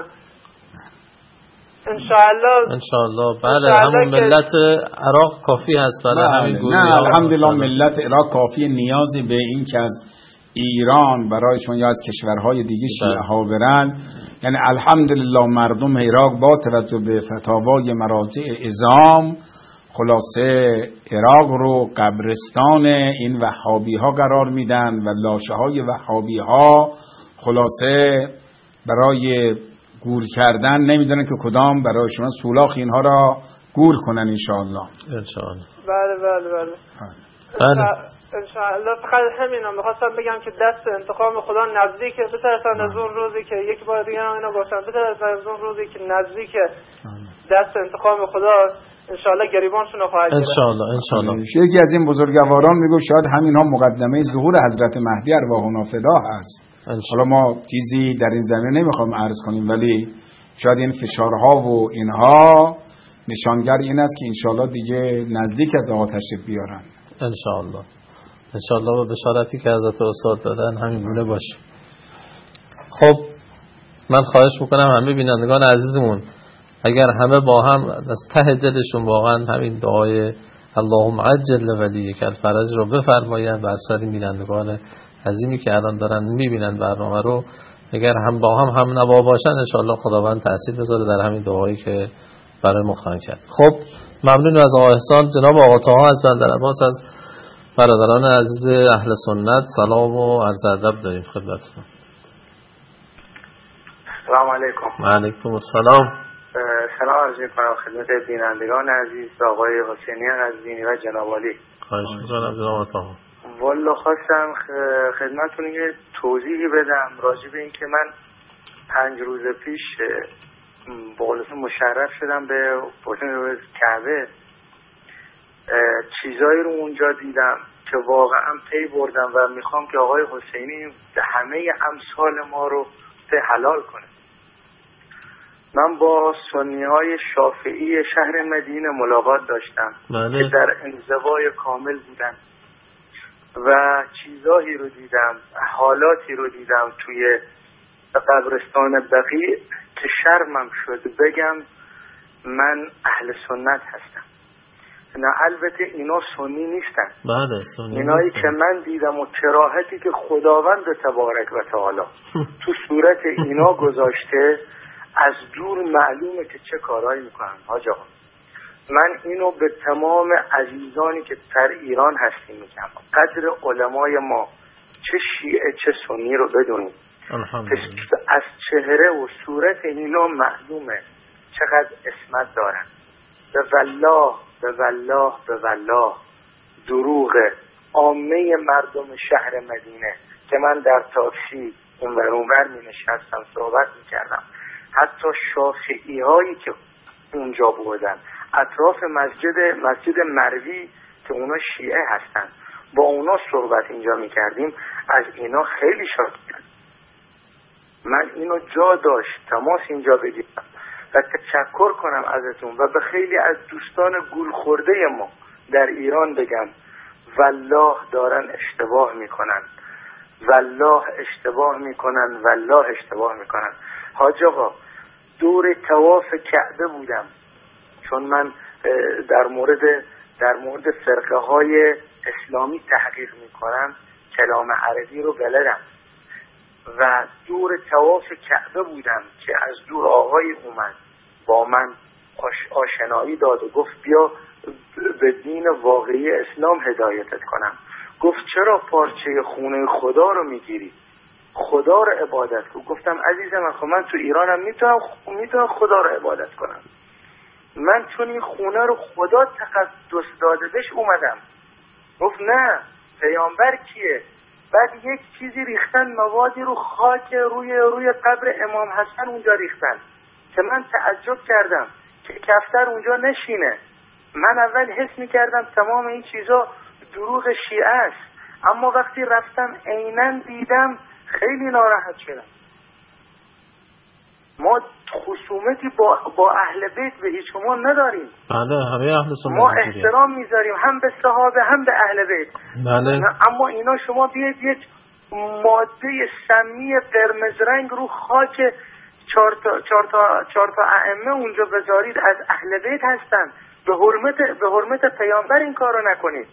[SPEAKER 7] انشاءالله
[SPEAKER 2] انشاءالله بله همون ملت عراق کافی هست برای همین گروه.
[SPEAKER 3] نه الحمدلله ملت عراق کافی، نیازی به این که از ایران برایشون یا از کشورهای دیگه شیعه ها برن. یعنی الحمدلله مردم عراق با توجه به فتاوای مراجع اعظام خلاصه عراق رو قبرستان این وهابی ها قرار میدن و لاشه های وهابی ها خلاصه برای گور کردن نمیدونن که کدام برایشون سولاخ اینها را گور کنن انشاءالله.
[SPEAKER 2] انشاءالله.
[SPEAKER 7] بله بله بله.
[SPEAKER 2] بله.
[SPEAKER 7] انشاءالله. فقط همینم میخواستم بگم که دست انتقام خدا نزدیکه، بترسن از اون روزی که یک بار دیگه اینا گفتن بترسن از اون روزی که نزدیکه دست انتقام خدا انشاءالله گریبانشون رو خواهد گرفت.
[SPEAKER 2] انشاءالله انشاءالله.
[SPEAKER 3] یکی از این بزرگواران میگه شاید همین ها مقدمه ظهور حضرت مهدی ارواحنا فدا هست. حالا ما چیزی در این زمینه نمیخوام عرض کنیم ولی شاید این فشارها و اینها نشانگر این است که انشاءالله دیگه نزدیک از آقا تشریف بیارن.
[SPEAKER 2] انشاءالله انشاءالله به بشارتی که حضرت استاد دادن همین گونه باشه. خب من خواهش میکنم همه بینندگان عزیزمون اگر همه با هم از ته دلشون واقعا همین دعای اللهم عجل ولیک الفرج رو بفرمایند و اکثر بینندگان عزیزی که الان دارن میبینن برنامه رو اگر هم با هم هم نوا باشن انشاءالله خداوند تأثیر بذاره در همین دعایی که برای ما خواهند کرد. خب ممنون از آقا احسان. جناب آقا طاها از بندر عباس از برادران عزیز اهل سنت سلام و عرض ادب داریم خدمتتون.
[SPEAKER 8] سلام علیکم.
[SPEAKER 2] و علیکم السلام.
[SPEAKER 8] سلام عرض می‌کنم خدمت بینندگان عزیز آقای حسینی قزوینی و جناب عالی.
[SPEAKER 2] خواهش می‌کنم جناب طاها.
[SPEAKER 8] والا خواستم خدمتتون یه توضیحی بدم راجع به این که من پنج روز پیش بقولت مشرف شدم به بطن کعبه، چیزایی رو اونجا دیدم که واقعا پی بردم و میخوام که آقای حسینی همه امثال ما رو به حلال کنه. من با سنی های شافعی شهر مدینه ملاقات داشتم
[SPEAKER 2] بله.
[SPEAKER 8] که در انزوای کامل بودن و چیزایی رو دیدم، حالاتی رو دیدم توی قبرستان بقیع که شرمم شد بگم من اهل سنت هستم. نه البته اینا سنی نیستن.
[SPEAKER 2] بله سنی
[SPEAKER 8] اینایی
[SPEAKER 2] نیستن.
[SPEAKER 8] که من دیدم و کراهتی که خداوند تبارک و تعالی تو صورت اینا گذاشته از دور معلومه که چه کارهایی میکنن. حاج آقا من اینو به تمام عزیزانی که در ایران هستیم میگم قدر علمای ما چه شیعه چه سنی رو بدونیم. از چهره و صورت اینا معلومه چقدر عصمت دارن. به والله به والله به والله دروغه عامه مردم شهر مدینه که من در تاکسی اون ور اون ور می نشستم صحبت می کردم، حتی شافعی هایی که اونجا بودن اطراف مسجد مسجد مروی که اونا شیعه هستن، با اونا صحبت اینجا می کردیم، از اینا خیلی شاکرم. من اینو جا داشت تماس اینجا بگیرم و تشکر کنم ازتون و به خیلی از دوستان گول خورده ما در ایران بگم والله دارن اشتباه میکنن، والله اشتباه میکنن، والله اشتباه میکنن. حاج آقا دور طواف کعبه بودم، چون من در مورد در مورد فرقه های اسلامی تحقیق میکنم، کلام عربی رو بلدم و دور طواف کعبه بودم که از دور آقای اومد با من آش آشنایی داد و گفت بیا به دین واقعی اسلام هدایتت کنم. گفت چرا پارچه خونه خدا رو میگیری؟ خدا رو عبادت کن. گفتم عزیزم خب من تو ایرانم میتونم میتونم خدا رو عبادت کنم، من چون این خونه رو خدا تقدس داده بهش اومدم. گفت نه پیامبر کیه؟ بعد یک چیزی ریختن، موادی رو خاک روی روی قبر امام حسن اونجا ریختن که من تعجب کردم که کفتر اونجا نشینه. من اول حس میکردم تمام این چیزا دروغ شیعه است، اما وقتی رفتم عیناً دیدم خیلی ناراحت شدم. ما خصومتی با با اهل بیت به هیچ شما نداریم.
[SPEAKER 2] بله همه اهل سنت
[SPEAKER 8] ما احترام میذاریم هم به صحابه هم به اهل بیت.
[SPEAKER 2] بله.
[SPEAKER 8] اما اینا شما بیاید یک ماده سمی قرمز رنگ رو خاک چهار تا چهار تا چهار تا ائمه اونجا بذارید، از اهل بیت هستن، به حرمت به حرمت پیامبر این کارو نکنید.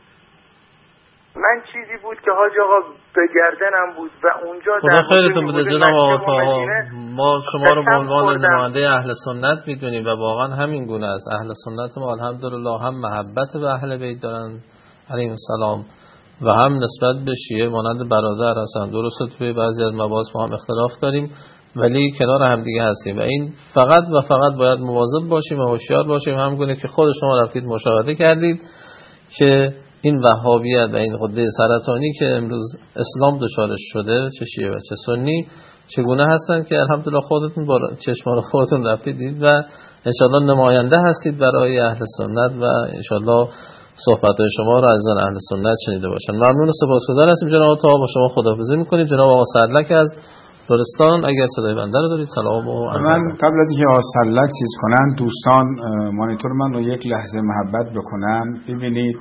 [SPEAKER 8] من چیزی بود که حاج آقا به گردنم بود و اونجا در
[SPEAKER 2] خیلیتون بده جناب آقا، ما شما رو به عنوان نماینده اهل سنت میدونیم و واقعا همین گونه است. اهل سنت ما الحمدلله هم محبت به اهل بیت دارن علیهم السلام و هم نسبت به شیعه مانند برادر هستن. درسته توی بعضی از مباحث ما هم اختلاف داریم ولی کنار هم دیگه هستیم و این فقط و فقط باید مواظب باشیم و هوشیار باشیم، همونگونه که خود شما رفتید مشاهده کردید که این وهابیت و این غده سرطانی که امروز اسلام دچارش شده، چه شیعه و چه سنی، چگونه هستن که الحمدلله خودتون با چشمان خودتون رفتید دید و انشالله نماینده هستید برای اهل سنت و انشالله صحبت‌های شما را از اهل سنت شنیده باشن. ممنون و سپاسگزار هستیم جناب تا با شما خداحافظی می‌کنیم. جناب آقا سرلک از لرستان اگر صدای بنده رو دارید سلام و عرض.
[SPEAKER 3] من قبل از اینکه آقا سرلک چیز کنن دوستان مانیتور من رو یک لحظه محبت بکنن. ببینید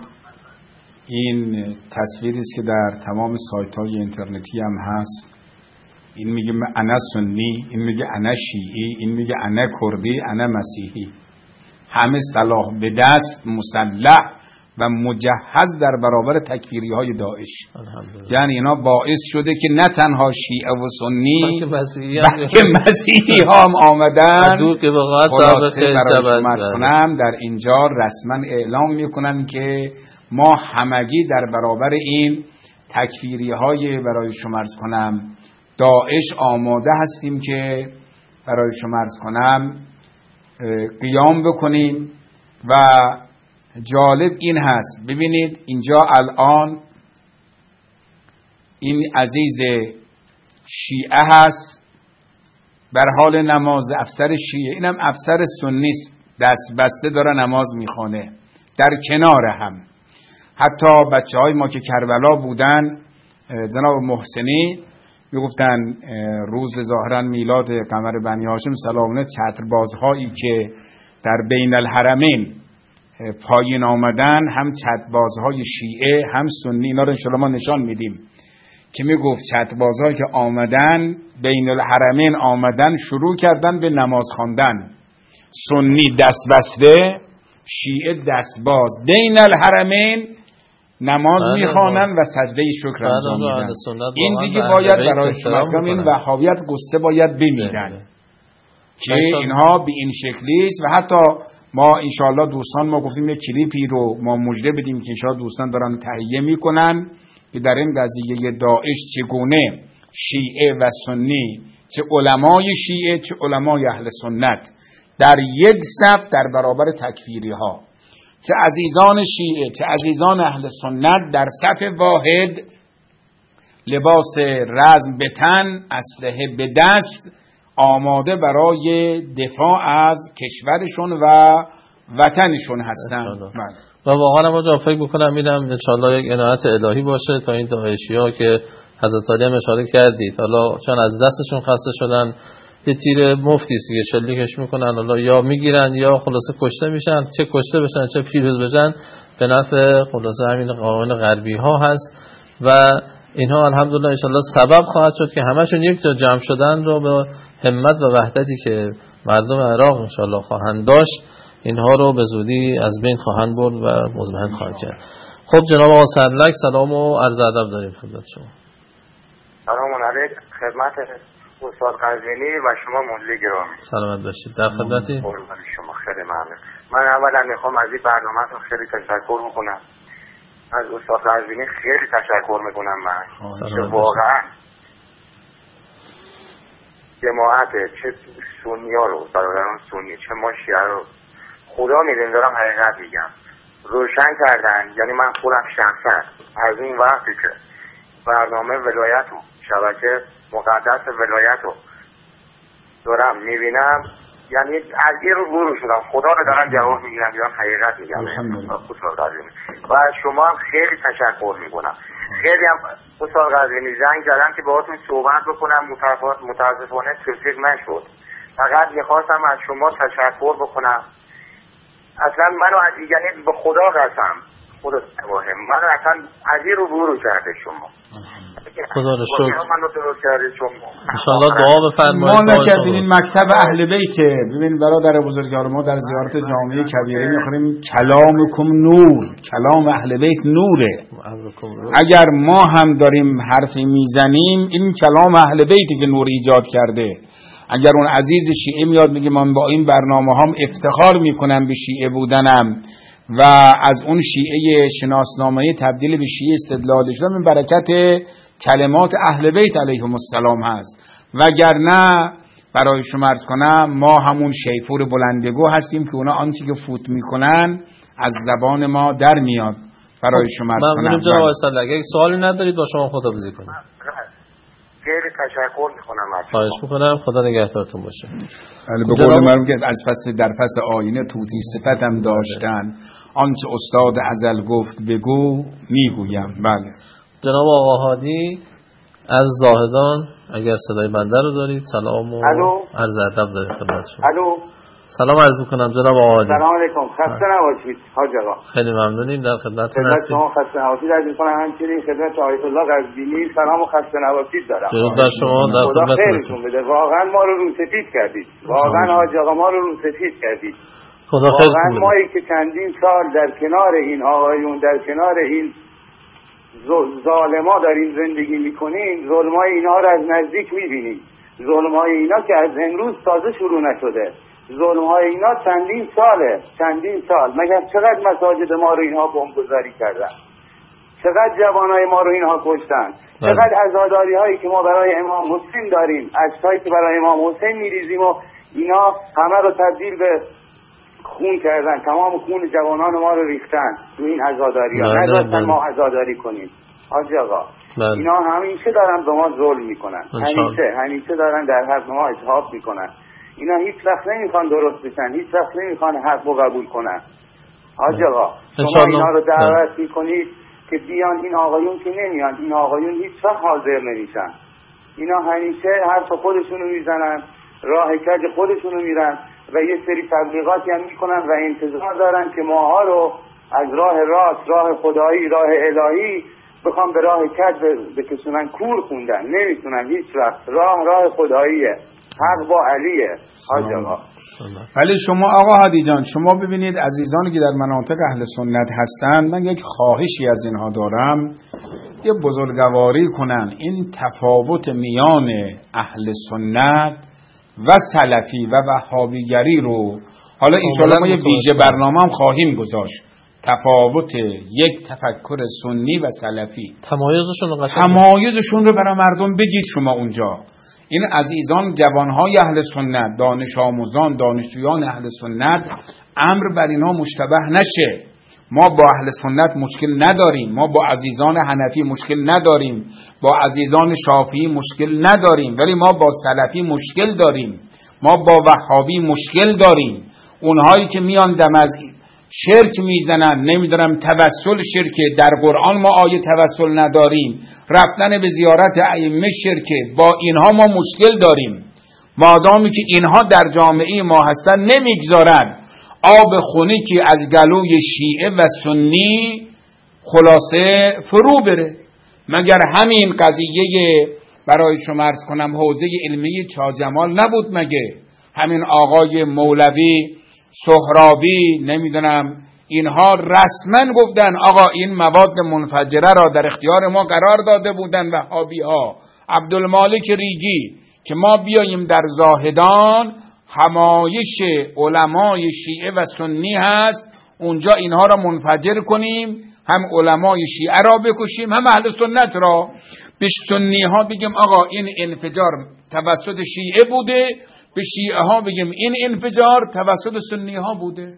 [SPEAKER 3] این تصویری است که در تمام سایت‌های اینترنتی هم هست. این میگه انا سنی، این میگه انا شیعی، این میگه انا کردی، انا مسیحی. همه سلاح به دست، مسلح و مجهز در برابر تکفیری‌های داعش. یعنی اینا باعث شده که نه تنها شیعه و سنی بلکه مسیحی ها هم آمدن. خلاصه برای شما کنم در اینجا رسما اعلام میکنن که ما همگی در برابر این تکفیری‌های برای شما عرض کنم داعش آماده هستیم که برای شما عرض کنم قیام بکنیم. و جالب این هست ببینید اینجا الان این عزیز شیعه هست بر حال نماز، افسر شیعه، اینم افسر سنی دست بسته داره نماز میخونه در کنار هم. حتی بچه های ما که کربلا بودن جناب محسنی میگفتن روز ظاهرا میلاد قمر بنی هاشم سلامونه چتربازهایی که در بین الحرمین پایین آمدن هم چتربازهای شیعه هم سنی، اینا رو انشاءالله ما نشان میدیم که میگفت چتربازهایی که آمدن بین الحرمین آمدن شروع کردن به نماز خواندن، سنی دست بسته شیعه دستباز بین الحرمین نماز میخوانن و سجده شکر انجام میدن. این دیگه باید برای شما این وهابیت گسته باید بمیدن که اینها به این شکلی است. و حتی ما انشاءالله دوستان ما گفتیم یک کلیپی رو ما مجده بدیم که انشاءالله دوستان دارن تهیه میکنن که در این قضیه داعش چگونه شیعه و سنی، چه علمای شیعه چه علمای اهل سنت در یک صف در برابر تکفیری ها
[SPEAKER 4] چه عزیزان شیعه چه عزیزان اهل سنت در صف واحد لباس رزم به تن، اسلحه به دست، آماده برای دفاع از کشورشون و وطنشون هستن.
[SPEAKER 2] و واقعا ما جا فکر میکنم میدم انشاءالله یک عنایت الهی باشه تا این داعشی ها که حضرت علی هم اشاره کردید، حالا چون از دستشون خسته شدن یه تیر مفتی است که شلیکش میکنن، حالا یا میگیرن یا خلاصه کشته میشن، چه کشته بشن چه پیروز بشن به نفع خلاصه همین قوانین غربی ها هست و اینها الحمدلله انشاءالله سبب خواهد شد که همشون یک جا جمع شدن رو به همت و وحدتی که مردم عراق انشاءالله خواهند داشت اینها رو به زودی از بین خواهند برد و مطمئن خواهند کرد. خب جناب آقا سرلک سلام و عرض ادب داریم خدمت شما.
[SPEAKER 8] سلام علیکم خدمت استاد قزوینی و شما مولوی گرامی.
[SPEAKER 2] سلامت باشید. در خدمتی.
[SPEAKER 8] قربان شما، خیلی ممنون. من اولا میخوام از این برنامه‌تون خیلی تشکر میکنم. از استاد قزوینی خیلی تشکر میکنم. من که واقعا جماعت چه سنی‌ها رو، برادران سنی چه ما شیعه رو، خدا میدونه دارم حقیقت میگم، روشن کردن. یعنی من خودم شخصا از این وقتی که برنامه ولایت رو، شبکه مقدس ولایت رو دارم میبینم، یعنی از این رو برو شدم، خدا رو دارم جواب میگیرم، دارم حقیقت میگم. و از شما هم خیلی تشکر میکنم. خیلی هم استاد قزوینی زنگ زدم که باهاتون صحبت بکنم، متاسفانه توفیق نشد. فقط میخواستم از شما تشکر بکنم. اصلا منو از یعنی به خدا قسم، خدا تواهم منو اصلا از این رو برو کرده شما.
[SPEAKER 2] خدا رو شکر.
[SPEAKER 8] منو درست کرده شما.
[SPEAKER 2] انشاءالله دعا بفرمایید.
[SPEAKER 4] ما نکردیم این مکتب اهل بیته. ببین برادر بزرگوار، ما در زیارت جامعه کبیره میخوریم کلامکم نور، کلام اهل بیت نوره. اگر ما هم داریم حرفی میزنیم این کلام اهل بیتی که نور ایجاد کرده. اگر اون عزیز شیعه میاد میگه من با این برنامه هم افتخار میکنم به شیعه بودنم و از اون شیعه شناسنامه تبدیل به شیعه استدلال شدم، این برکت کلمات اهل بیت علیهم السلام هست. وگرنه برای شما عرض کنم ما همون شیپور بلندگو هستیم که اونا آنچه که فوت میکنن از زبان ما در میاد. برای شما عرض کنم.
[SPEAKER 2] من جناب آقای اگه سوالی ندارید با شما خداحافظی کنم.
[SPEAKER 8] خیلی تشکر میکنم.
[SPEAKER 2] خواهش میکنم، خدا نگهدارتون باشه.
[SPEAKER 4] بله، به قول معروف که از پس در پس آینه توتی صفتم داشتن، آنچه استاد ازل گفت بگو میگویم. بله
[SPEAKER 2] جناب آقا هادی از زاهدان اگر صدای بنده رو دارید سلام و عرض ادب دارید خدمت شما.
[SPEAKER 9] الو
[SPEAKER 2] سلام عرض میکنم جناب آقا هادی.
[SPEAKER 9] سلام علیکم، خسته نباشید حاج آقا.
[SPEAKER 2] خیلی ممنونیم، در خدمتتون هستیم.
[SPEAKER 9] شما خسته نباشید. از این کنم همچنین خدمت آیت الله قزوینی سلام و خسته نباشید دارم.
[SPEAKER 2] درود بر شما، در خدمتتون هستیم.
[SPEAKER 9] خدا بده. واقعا ما رو روسفید کردید. واقعا حاج آقا ما رو روسفید کردید.
[SPEAKER 2] خدا خیرتون بده.
[SPEAKER 9] واقعا مایی که چندین سال در کنار این آقایون، در کنار این ظالما داریم زندگی میکنیم، ظلمای اینا رو از نزدیک میبینیم. ظلمای اینا که از امروز تازه شروع نشده، ظلمهای اینا چندین ساله، چندین سال. مگر چقدر مساجد ما رو اینها بمبگذاری کردن، چقدر جوانای ما رو اینها کشتن، چقدر عزاداری هایی که ما برای امام حسین داریم، عکسایی که برای امام حسین میریزیم و اینا همه رو تبدیل به خون کردن، تمام خون جوانان ما رو ریختن تو این عزاداری ها، نذاشتن ما عزاداری کنیم. حاج آقا اینا همیشه دارن به ما ظلم میکنن، همیشه همیشه دارن در حق ما اجحاف میکنن. اینا هیچ وقت نمیخوان درست بشن، هیچ وقت نمیخوان حق رو قبول کنن. حاج آقا شما اینا رو دعوت میکنید که بیان، این آقایون که نمیان، این آقایون هیچ وقت حاضر نمیشن. اینا همیشه حرف خودشونو میزنن، راه کج خودشونو میرن و یه سری تبلیغاتی هم میکنن و انتظار دارن که ماها رو از راه راست، راه خدایی، راه الهی بخوام به راه کج بکشونن. کور خوندن، نمیتونن هیچ وقت. راه راه خداییه، حق با علیه. حاج آقا
[SPEAKER 4] ولی شما آقا هادی جان، شما ببینید عزیزانی که در مناطق اهل سنت هستند، من یک خواهشی از اینها دارم، یه بزرگواری کنن این تفاوت میان اهل سنت و سلفی و وهابیگری رو. حالا انشاءالله ما یه ویژه برنامه هم خواهیم گذاشت، تفاوت یک تفکر سنی و سلفی،
[SPEAKER 2] تمایزشون رو
[SPEAKER 4] تمایزشون رو برای مردم بگید شما اونجا. این عزیزان جوانهای اهل سنت، دانش آموزان، دانشجویان اهل سنت، امر بر اینها مشتبه نشه. ما با اهل سنت مشکل نداریم، ما با عزیزان حنفی مشکل نداریم، با عزیزان شافعی مشکل نداریم، ولی ما با سلفی مشکل داریم، ما با وهابی مشکل داریم. اونهایی که میان دم از شرک میزنن، نمیدونم توسل شرکه، در قرآن ما آیه توسل نداریم، رفتن به زیارت ائمه شرکه، با اینها ما مشکل داریم. مادامی که اینها در جامعه ما هستن نمیگذارن آب خنکی از گلوی شیعه و سنی خلاصه فرو بره. مگر همین قضیه برای شما عرض کنم حوزه علمی چاجمال نبود؟ مگه همین آقای مولوی سهرابی نمیدونم اینها رسما گفتن آقا این مواد منفجره را در اختیار ما قرار داده بودن وهابی ها. عبدالمالک ریگی که ما بیاییم در زاهدان همایش علمای شیعه و سنی هست، اونجا اینها را منفجر کنیم، هم علمای شیعه را بکشیم هم اهل سنت را. به سنی ها بگیم آقا این انفجار توسط شیعه بوده، به شیعه ها بگیم این انفجار توسط سنی ها بوده.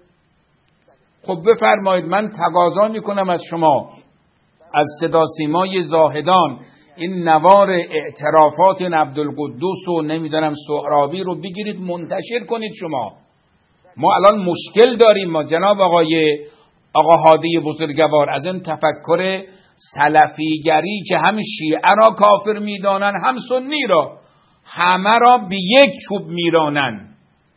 [SPEAKER 4] خب بفرمایید، من تقاضا میکنم از شما، از صدا سیمای زاهدان، این نوار اعترافات عبدالقدوس و نمیدونم سهرابی رو بگیرید منتشر کنید. شما ما الان مشکل داریم. ما جناب آقای آقا هادی بزرگوار از این تفکر سلفیگری که هم شیعه را کافر میدانن هم سنی را، همه را به یک چوب میرانن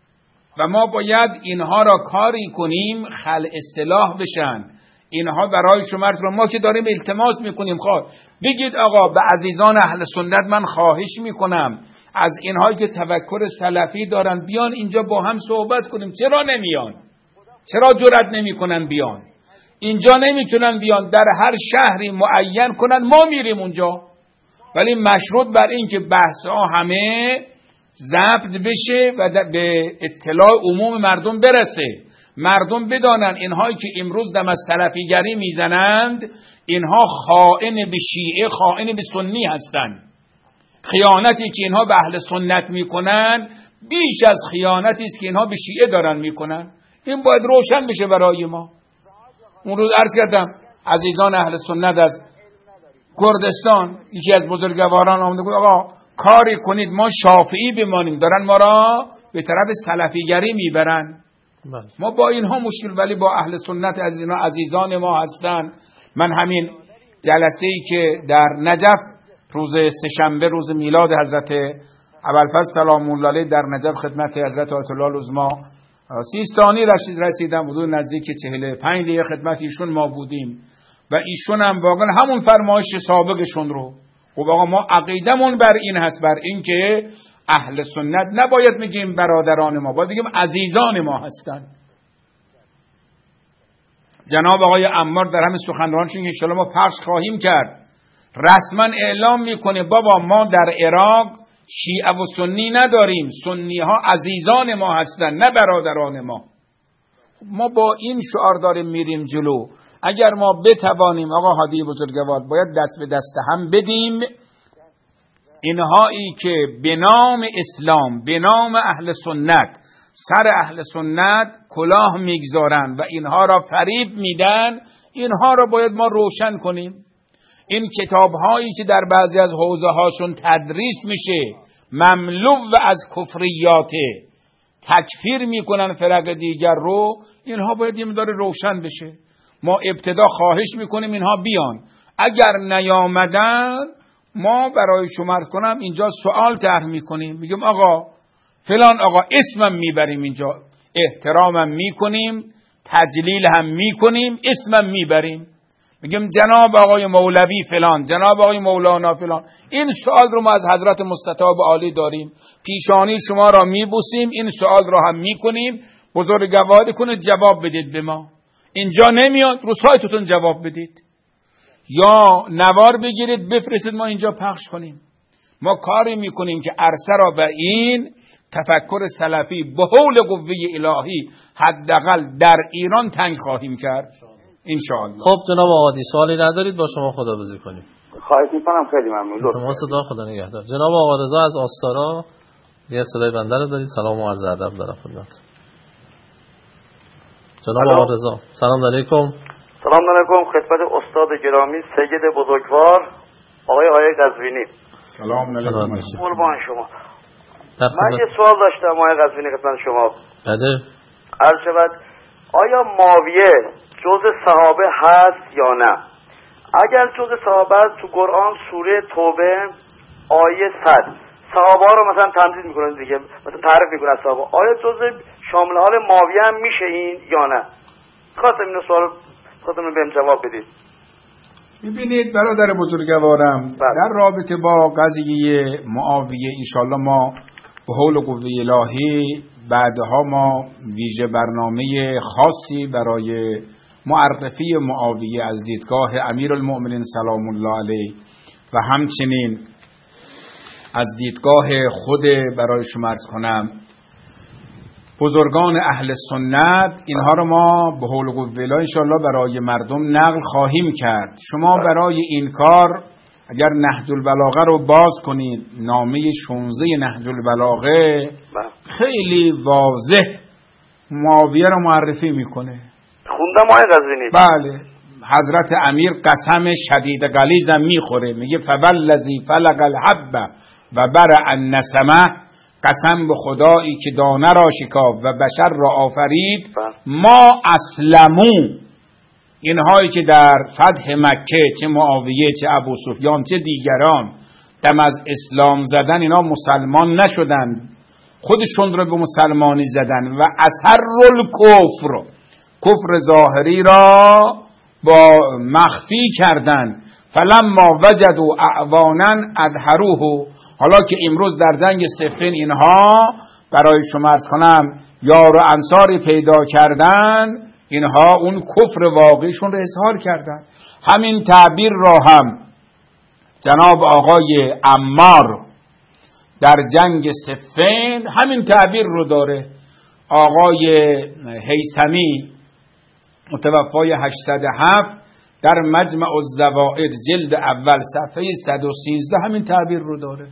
[SPEAKER 4] و ما باید اینها را کاری کنیم خلع اصلاح بشن. اینها برای شما رو ما که داریم التماس میکنیم، خواه بگید آقا به عزیزان اهل سنت من خواهش میکنم از اینهایی که تفکر سلفی دارن بیان اینجا با هم صحبت کنیم. چرا نمیان؟ چرا جرأت نمیکنن بیان؟ اینجا نمیتونن بیان، در هر شهری معین کنن ما میریم اونجا، ولی مشروط بر این که بحث ها همه ضبط بشه و به اطلاع عموم مردم برسه، مردم بدانن اینهایی که امروز دم از سلفیگری میزنند اینها خائن به شیعه، خائن به سنی هستند. خیانتی که اینها به اهل سنت میکنن بیش از خیانتی است که اینها به شیعه دارن میکنن. این باید روشن بشه برای ما. اون روز عرض کردم عزیزان اهل سنت از کردستان یکی از بزرگواران آمده گفت آقا کاری کنید ما شافعی بمانیم، دارن ما را به طرف سلفیگری میبرن. ما با اینها مشکل، ولی با اهل سنت از اینا عزیزان ما هستن. من همین جلسه‌ای که در نجف روز سه‌شنبه روز میلاد حضرت ابوالفضل سلام الله علیه در نجف خدمت حضرت آیت الله العظما سیستانی رسیدم، حدود نزدیک چهل و پنج دقیقه خدمت ایشون ما بودیم و ایشون هم واقعا همون فرمایش سابقشون رو. خب آقا ما عقیدمون بر این هست، بر این که اهل سنت نباید میگیم برادران ما، باید بگیم عزیزان ما هستن. جناب آقای عمار در همین سخنرانشون که انشاءالله ما پخش خواهیم کرد رسما اعلام میکنه بابا ما در عراق شیعه و سنی نداریم، سنی ها عزیزان ما هستن نه برادران ما. ما با این شعار داریم میریم جلو. اگر ما بتوانیم آقا هادی بزرگوار باید دست به دست هم بدیم، اینهایی که به نام اسلام به نام اهل سنت سر اهل سنت کلاه میگذارن و اینها را فریب میدن، اینها را باید ما روشن کنیم. این کتابهایی که در بعضی از حوزه هاشون تدریس میشه مملو و از کفریات تکفیر میکنن فرق دیگر رو، اینها باید یه مقدار روشن بشه. ما ابتدا خواهش میکنیم اینها بیان، اگر نیامدن ما برای شما عرض کنم اینجا سوال طرح میکنیم، میگیم آقا فلان آقا اسمم میبریم اینجا، احترامم میکنیم، تجلیل هم میکنیم، اسمم میبریم، میگیم جناب آقای مولوی فلان، جناب آقای مولانا فلان. این سوال رو ما از حضرت مستطاب عالی داریم، پیشانی شما را میبوسیم، این سوال رو هم میکنیم، بزرگواری کنید جواب بدید به ما. اینجا نمیاد رو سایتتون جواب بدید یا نوار بگیرید بفرستید ما اینجا پخش کنیم. ما کاری میکنیم که عرصه را به این تفکر سلفی به حول قوه الهی حداقل در ایران تنگ خواهیم کرد ان شاء الله.
[SPEAKER 2] خب جناب آقادی سوالی ندارید؟ با شما خداحافظی کنیم.
[SPEAKER 9] خواهش میکنم، خیلی ممنون.
[SPEAKER 2] شما صدا خدا نگهدار. جناب آقا رضا از آستارا یه صدای بنده رو دارید. سلام و عرض ادب دارم خدمت جناب آقا رضا. سلام علیکم.
[SPEAKER 10] سلام علیکم خدمت استاد گرامی سید بزرگوار آقای آیه قزوینی.
[SPEAKER 3] سلام علیکم.
[SPEAKER 10] قربان شما. من یه سوال داشتم آقای قزوینی خدمت شما.
[SPEAKER 2] بله.
[SPEAKER 10] عرض شود آیا معاویه جزء صحابه هست یا نه؟ اگر جزء صحابه هست تو قرآن سوره توبه آیه صد صحابه ها رو مثلا تمثیل میکنن دیگه، مثلا تعریف میکنن از صحابه. آیا جزء شامل حال معاویه هم میشه این یا نه؟ خواستم اینو سوال خودتون بهم جواب بدید.
[SPEAKER 3] میبینید برادر بزرگوارم بله. در رابطه با قضیه معاویه انشالله ما به حول قوه الهی بعدها ما ویژه برنامه خاصی برای معرفی معاویه از دیدگاه امیرالمؤمنین سلام الله علیه و همچنین از دیدگاه خود برای شما عرض کنم بزرگان اهل سنت اینها رو ما به حول قوه الهی انشاءالله برای مردم نقل خواهیم کرد. شما برای این کار اگر نهج البلاغه رو باز کنید، نامه شانزده نهج البلاغه خیلی واضح معاویه رو معرفی میکنه.
[SPEAKER 10] خوندم آقای قزوینی.
[SPEAKER 3] بله. حضرت امیر قسم شدید غلیظ میخوره، میگه فوالذی فلق الحب و برأ النسمه، قسم به خدایی که دانه را شکافت و بشر را آفرید. ما اسلمو، اینهایی که در فتح مکه چه معاویه چه ابو سفیان چه دیگران دم از اسلام زدن، اینا مسلمان نشدن، خودشون رو به مسلمانی زدن و اثر الکفر، کفر ظاهری را با مخفی کردن. فلما وجدوا اعوانا اظهروه، حالا که امروز در جنگ صفین اینها برای شما عرض کنم یار و انصاری پیدا کردن، اینها اون کفر واقعیشون رو اظهار کردن. همین تعبیر را هم جناب آقای عمار در جنگ صفین همین تعبیر رو داره. آقای هیثمی متوفای هشتصد و هفت در مجمع الزوائد جلد اول صفحه صد و سیزده همین تعبیر رو داره.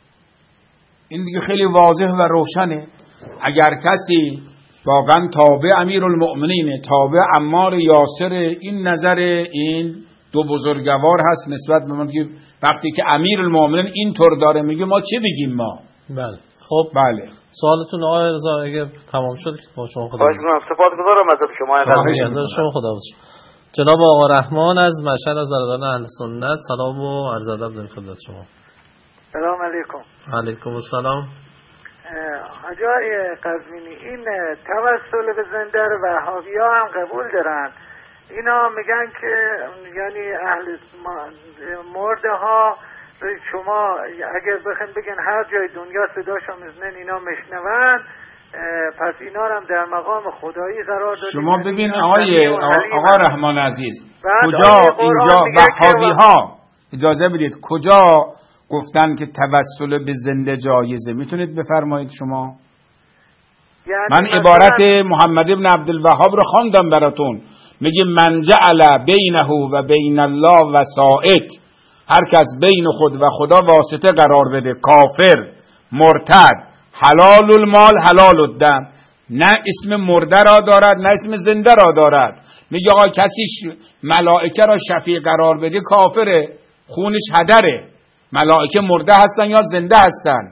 [SPEAKER 3] این دیگه خیلی واضح و روشنه. اگر کسی واقعا تابع امیرالمؤمنین، تابع عمار یاسر، این نظر این دو بزرگوار هست نسبت به من که وقتی که امیرالمؤمنین اینطور داره میگه ما چه بگیم ما.
[SPEAKER 2] بله. خب
[SPEAKER 3] بله.
[SPEAKER 2] سوالتون آقای رضا اگه تمام شد با شما خدا.
[SPEAKER 10] خواهش می‌کنم. سپاسگزارم از شما.
[SPEAKER 2] خواهش شما خدا. جناب آقا رحمان از مشهد از برادران اهل سنت، سلام و عرض ادب داریم خدمت شما.
[SPEAKER 11] سلام علیکم.
[SPEAKER 2] علیکم السلام.
[SPEAKER 11] آقای قزوینی، این توسل به زنده رو وهابی‌ها هم قبول دارن. اینا میگن که یعنی اهل مرده ها شما اگر بخن بگن هر جای دنیا صداشو میزنن اینا میشنون، پس اینا هم در مقام خدایی قرار دادن.
[SPEAKER 3] شما ببین آقای آقا رحمان عزیز، کجا اینجا وهابی ها اجازه بدید کجا گفتن که توسل به زنده جایزه؟ میتونید بفرمایید شما؟
[SPEAKER 11] یعنی
[SPEAKER 3] من عبارت محمد ابن عبدالوهاب رو خواندم براتون، میگه من جعل بینه و بین الله وسائط، هر کس بین خود و خدا واسطه قرار بده، کافر، مرتد، حلال المال حلال الدم، نه اسم مرده را دارد نه اسم زنده را دارد. میگه آقا کسی ملائکه را شفیع قرار بده کافره، خونش هدره. ملائکه مرده هستن یا زنده هستن؟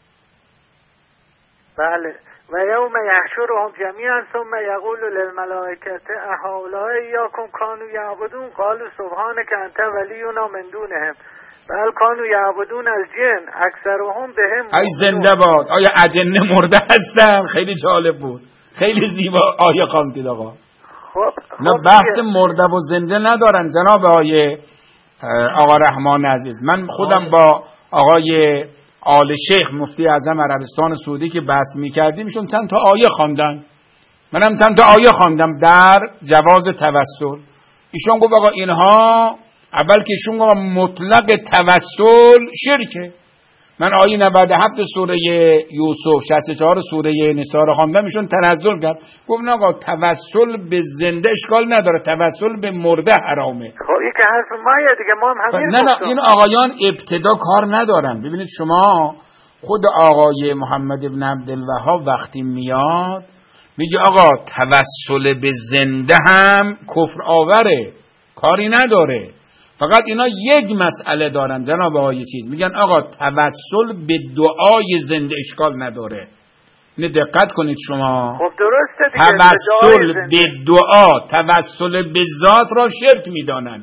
[SPEAKER 11] بله. و یوم یحشرهم جمیعا ثم یقول للملائکه اهؤلاء ایاکم کانوا یعبدون قالوا سبحانك انت ولینا من دونهم بل کانوا یعبدون الجن اکثرهم بهم.
[SPEAKER 3] ای زنده باد. آیا اجنه مرده هستن؟ خیلی جالب بود، خیلی زیبا آیه خواندید آقا.
[SPEAKER 11] خب
[SPEAKER 3] نه بحث مرده و زنده ندارن جناب آقای آقا رحمان عزیز. من خودم با آقای آل شیخ مفتی اعظم عربستان سعودی که بحث می‌کردیم ایشون چند تا آیه خواندن، منم چند تا آیه خواندم در جواز توسل. ایشون گفت آقا اینها اول که ایشون گفت مطلق توسل شرکه. من آیه نود و هفت سوره یوسف، شصت و چهار سوره نساء رو خواندم، ایشون تنزل کرد گفت نه آقا توسل به زنده اشکال نداره، توسل به مرده حرامه.
[SPEAKER 11] خب این که حرف مایه دیگه، ما هم همین
[SPEAKER 3] نه نه این آقایان ابتدا کار ندارن. ببینید شما خود آقای محمد ابن عبدالوهاب وقتی میاد
[SPEAKER 4] میگه آقا توسل به زنده هم کفر آوره، کاری نداره. فقط اینا یک مسئله دارن جناب آقای چیز، میگن آقا توسل به دعای زنده اشکال نداره. اینو دقت کنید شما.
[SPEAKER 11] خب درسته دیگه،
[SPEAKER 4] توسل به دعا توسل به ذات را شرک میدانن.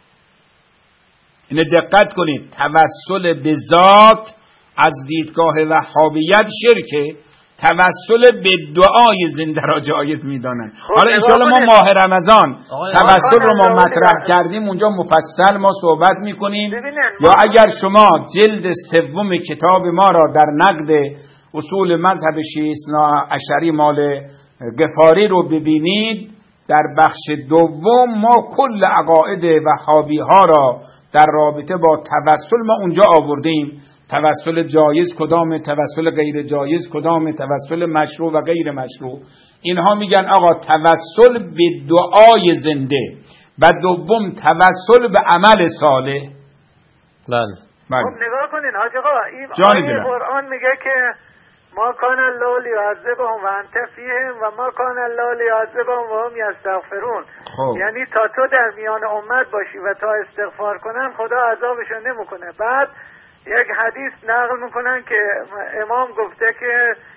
[SPEAKER 4] اینو دقت کنید، توسل به ذات از دیدگاه وهابیت شرکه، توسل به دعای زنده را جایز میدانن. حالا انشاءالله ما ماه رمضان توسل رو ما مطرح کردیم، اونجا مفصل ما صحبت میکنیم. یا اگر شما جلد سوم کتاب ما را در نقد اصول مذهب شیعه اثنا عشری مال غفاری رو ببینید، در بخش دوم ما کل عقاید وهابی ها را در رابطه با توسل ما اونجا آوردیم. توسل جایز کدام، توسل غیر جایز کدام، توسل مشروع و غیر مشروع. اینها میگن آقا توسل به دعای زنده و دوم توسل به عمل صالح.
[SPEAKER 2] بله.
[SPEAKER 11] خب نگاه کنین حاج آقا، این آیه قرآن میگه که ما کان الله لیعذبهم و انت فیهم و ما کان الله لیعذبهم و هم یستغفرون. یعنی تا تو در میان امت باشی و تا استغفار کنن خدا عذابشو نمیکنه. بعد یک حدیث نقل میکنن که امام گفته که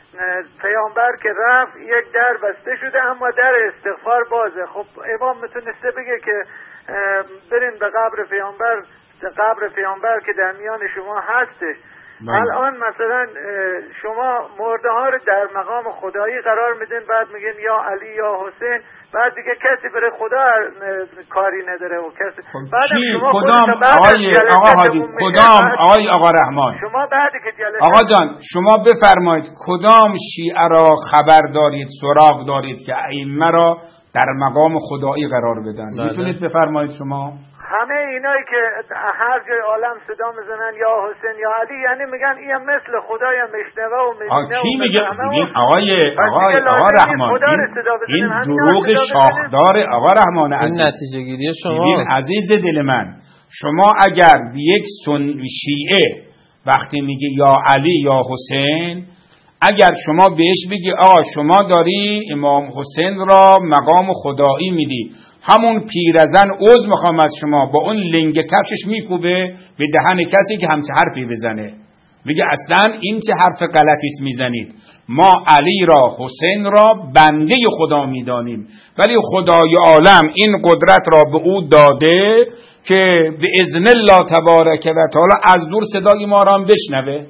[SPEAKER 11] پیامبر که رفت یک در بسته شده اما در استغفار بازه. خب امام میتونسته بگه که برین به قبر پیامبر، قبر پیامبر که در میان شما هستش. الان مثلا شما مرده ها رو در مقام خدایی قرار میدین، بعد میگین یا علی یا حسین، بعد دیگه کسی بره خدا کاری نداره و کسی
[SPEAKER 4] بعد شما کدام آقای آقا هادی کدام آقای آقا رحمان
[SPEAKER 11] شما بعدی که جلسه
[SPEAKER 4] آقا جان شما بفرمایید کدام شیعه را خبر دارید، سراغ دارید که ائمه را در مقام خدایی قرار بدن؟ میتونید بفرمایید شما؟
[SPEAKER 11] همه اینایی که هر جای عالم صدا میزنن یا حسین یا علی، یعنی میگن این مثل خدای مشنوه و میبینه.
[SPEAKER 4] کی میگه؟ میگین آقای آقای آقا رحمان این, این دروغ شاخدار آقا رحمان عزیز.
[SPEAKER 2] این نتیجه گیری شما.
[SPEAKER 4] ببین عزیز دل من، شما اگر یک سن شیعه وقتی میگه یا علی یا حسین، اگر شما بهش بگی آقا شما داری امام حسین را مقام خدایی میدی، همون پیرزن عوض میخوام از شما با اون لنگ کفشش میکوبه به دهن کسی که همچه حرفی بزنه، میگه اصلا این چه حرف غلطیست میزنید، ما علی را حسین را بنده خدا میدانیم، ولی خدای عالم این قدرت را به او داده که به اذن الله تبارک و تعالی از دور صدای ما را هم بشنوه.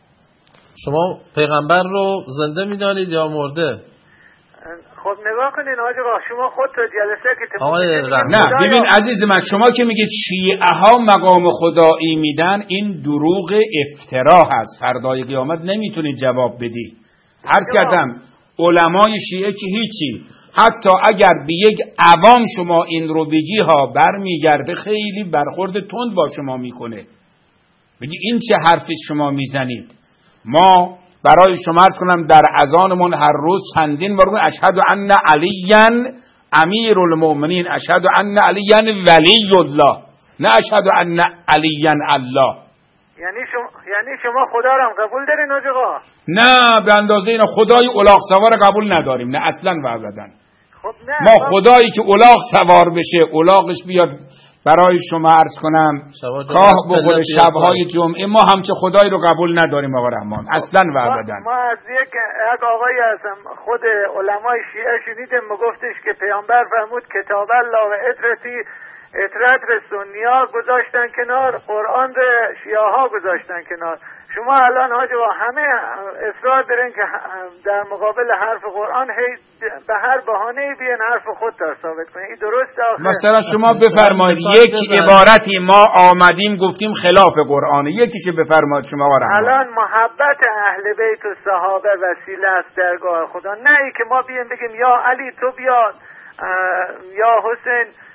[SPEAKER 2] شما پیغمبر رو زنده میدانید یا مرده؟
[SPEAKER 11] خب نگاه کنین آقا شما خود تو جلسه که
[SPEAKER 2] آقای
[SPEAKER 4] نه ببین عزیز من، شما که میگید شیعه ها مقام خدایی میدن، این دروغ افترا هست، فردای قیامت نمیتونید جواب بدی. عرض کردم علمای شیعه که هیچی، حتی اگر به یک عوام شما این رو بگی ها برمیگرده خیلی برخورد تند با شما میکنه، بگی این چه حرفی شما میزنید. ما برای شما عرض کنم در اذانمون هر روز چندین بار اشهد ان علیًا امیر المؤمنین، اشهد ان علیًا ولی الله، نه اشهد ان علیًا الله.
[SPEAKER 11] یعنی شما یعنی شما خدا رو هم قبول دارین آقا؟
[SPEAKER 4] نه به اندازه اینا خدای الاغ سوار قبول نداریم، نه اصلا و ابدا.
[SPEAKER 11] خب نه
[SPEAKER 4] ما خدایی که الاغ سوار بشه، الاغش بیاد برای شما عرض کنم کاه بخوره شبهای جمعه، ما همچه خدایی رو قبول نداریم آقا رحمان، اصلا و ابدا.
[SPEAKER 11] ما از یک یک آقایی هستم خود علمای شیعه شنیدم میگفتش که پیامبر فرمود کتاب الله و اطرتی، اطرت رو سنیا گذاشتن کنار، قرآن رو شیعه ها گذاشتن کنار. شما الان حاجی با همه اصرار دارین که در مقابل حرف قرآن هی به هر بهانه‌ای بیان حرف خود را ثابت کنین. این درسته آخه؟
[SPEAKER 4] مثلا شما بفرمایید یک عبارتی ما آمدیم گفتیم خلاف قرآنه، یکی که بفرمایید شما آقا رحمان.
[SPEAKER 11] الان محبت اهل بیت و صحابه وسیله است درگاه خدا، نه ای که ما بیان بگیم یا علی تو بیا یا حسین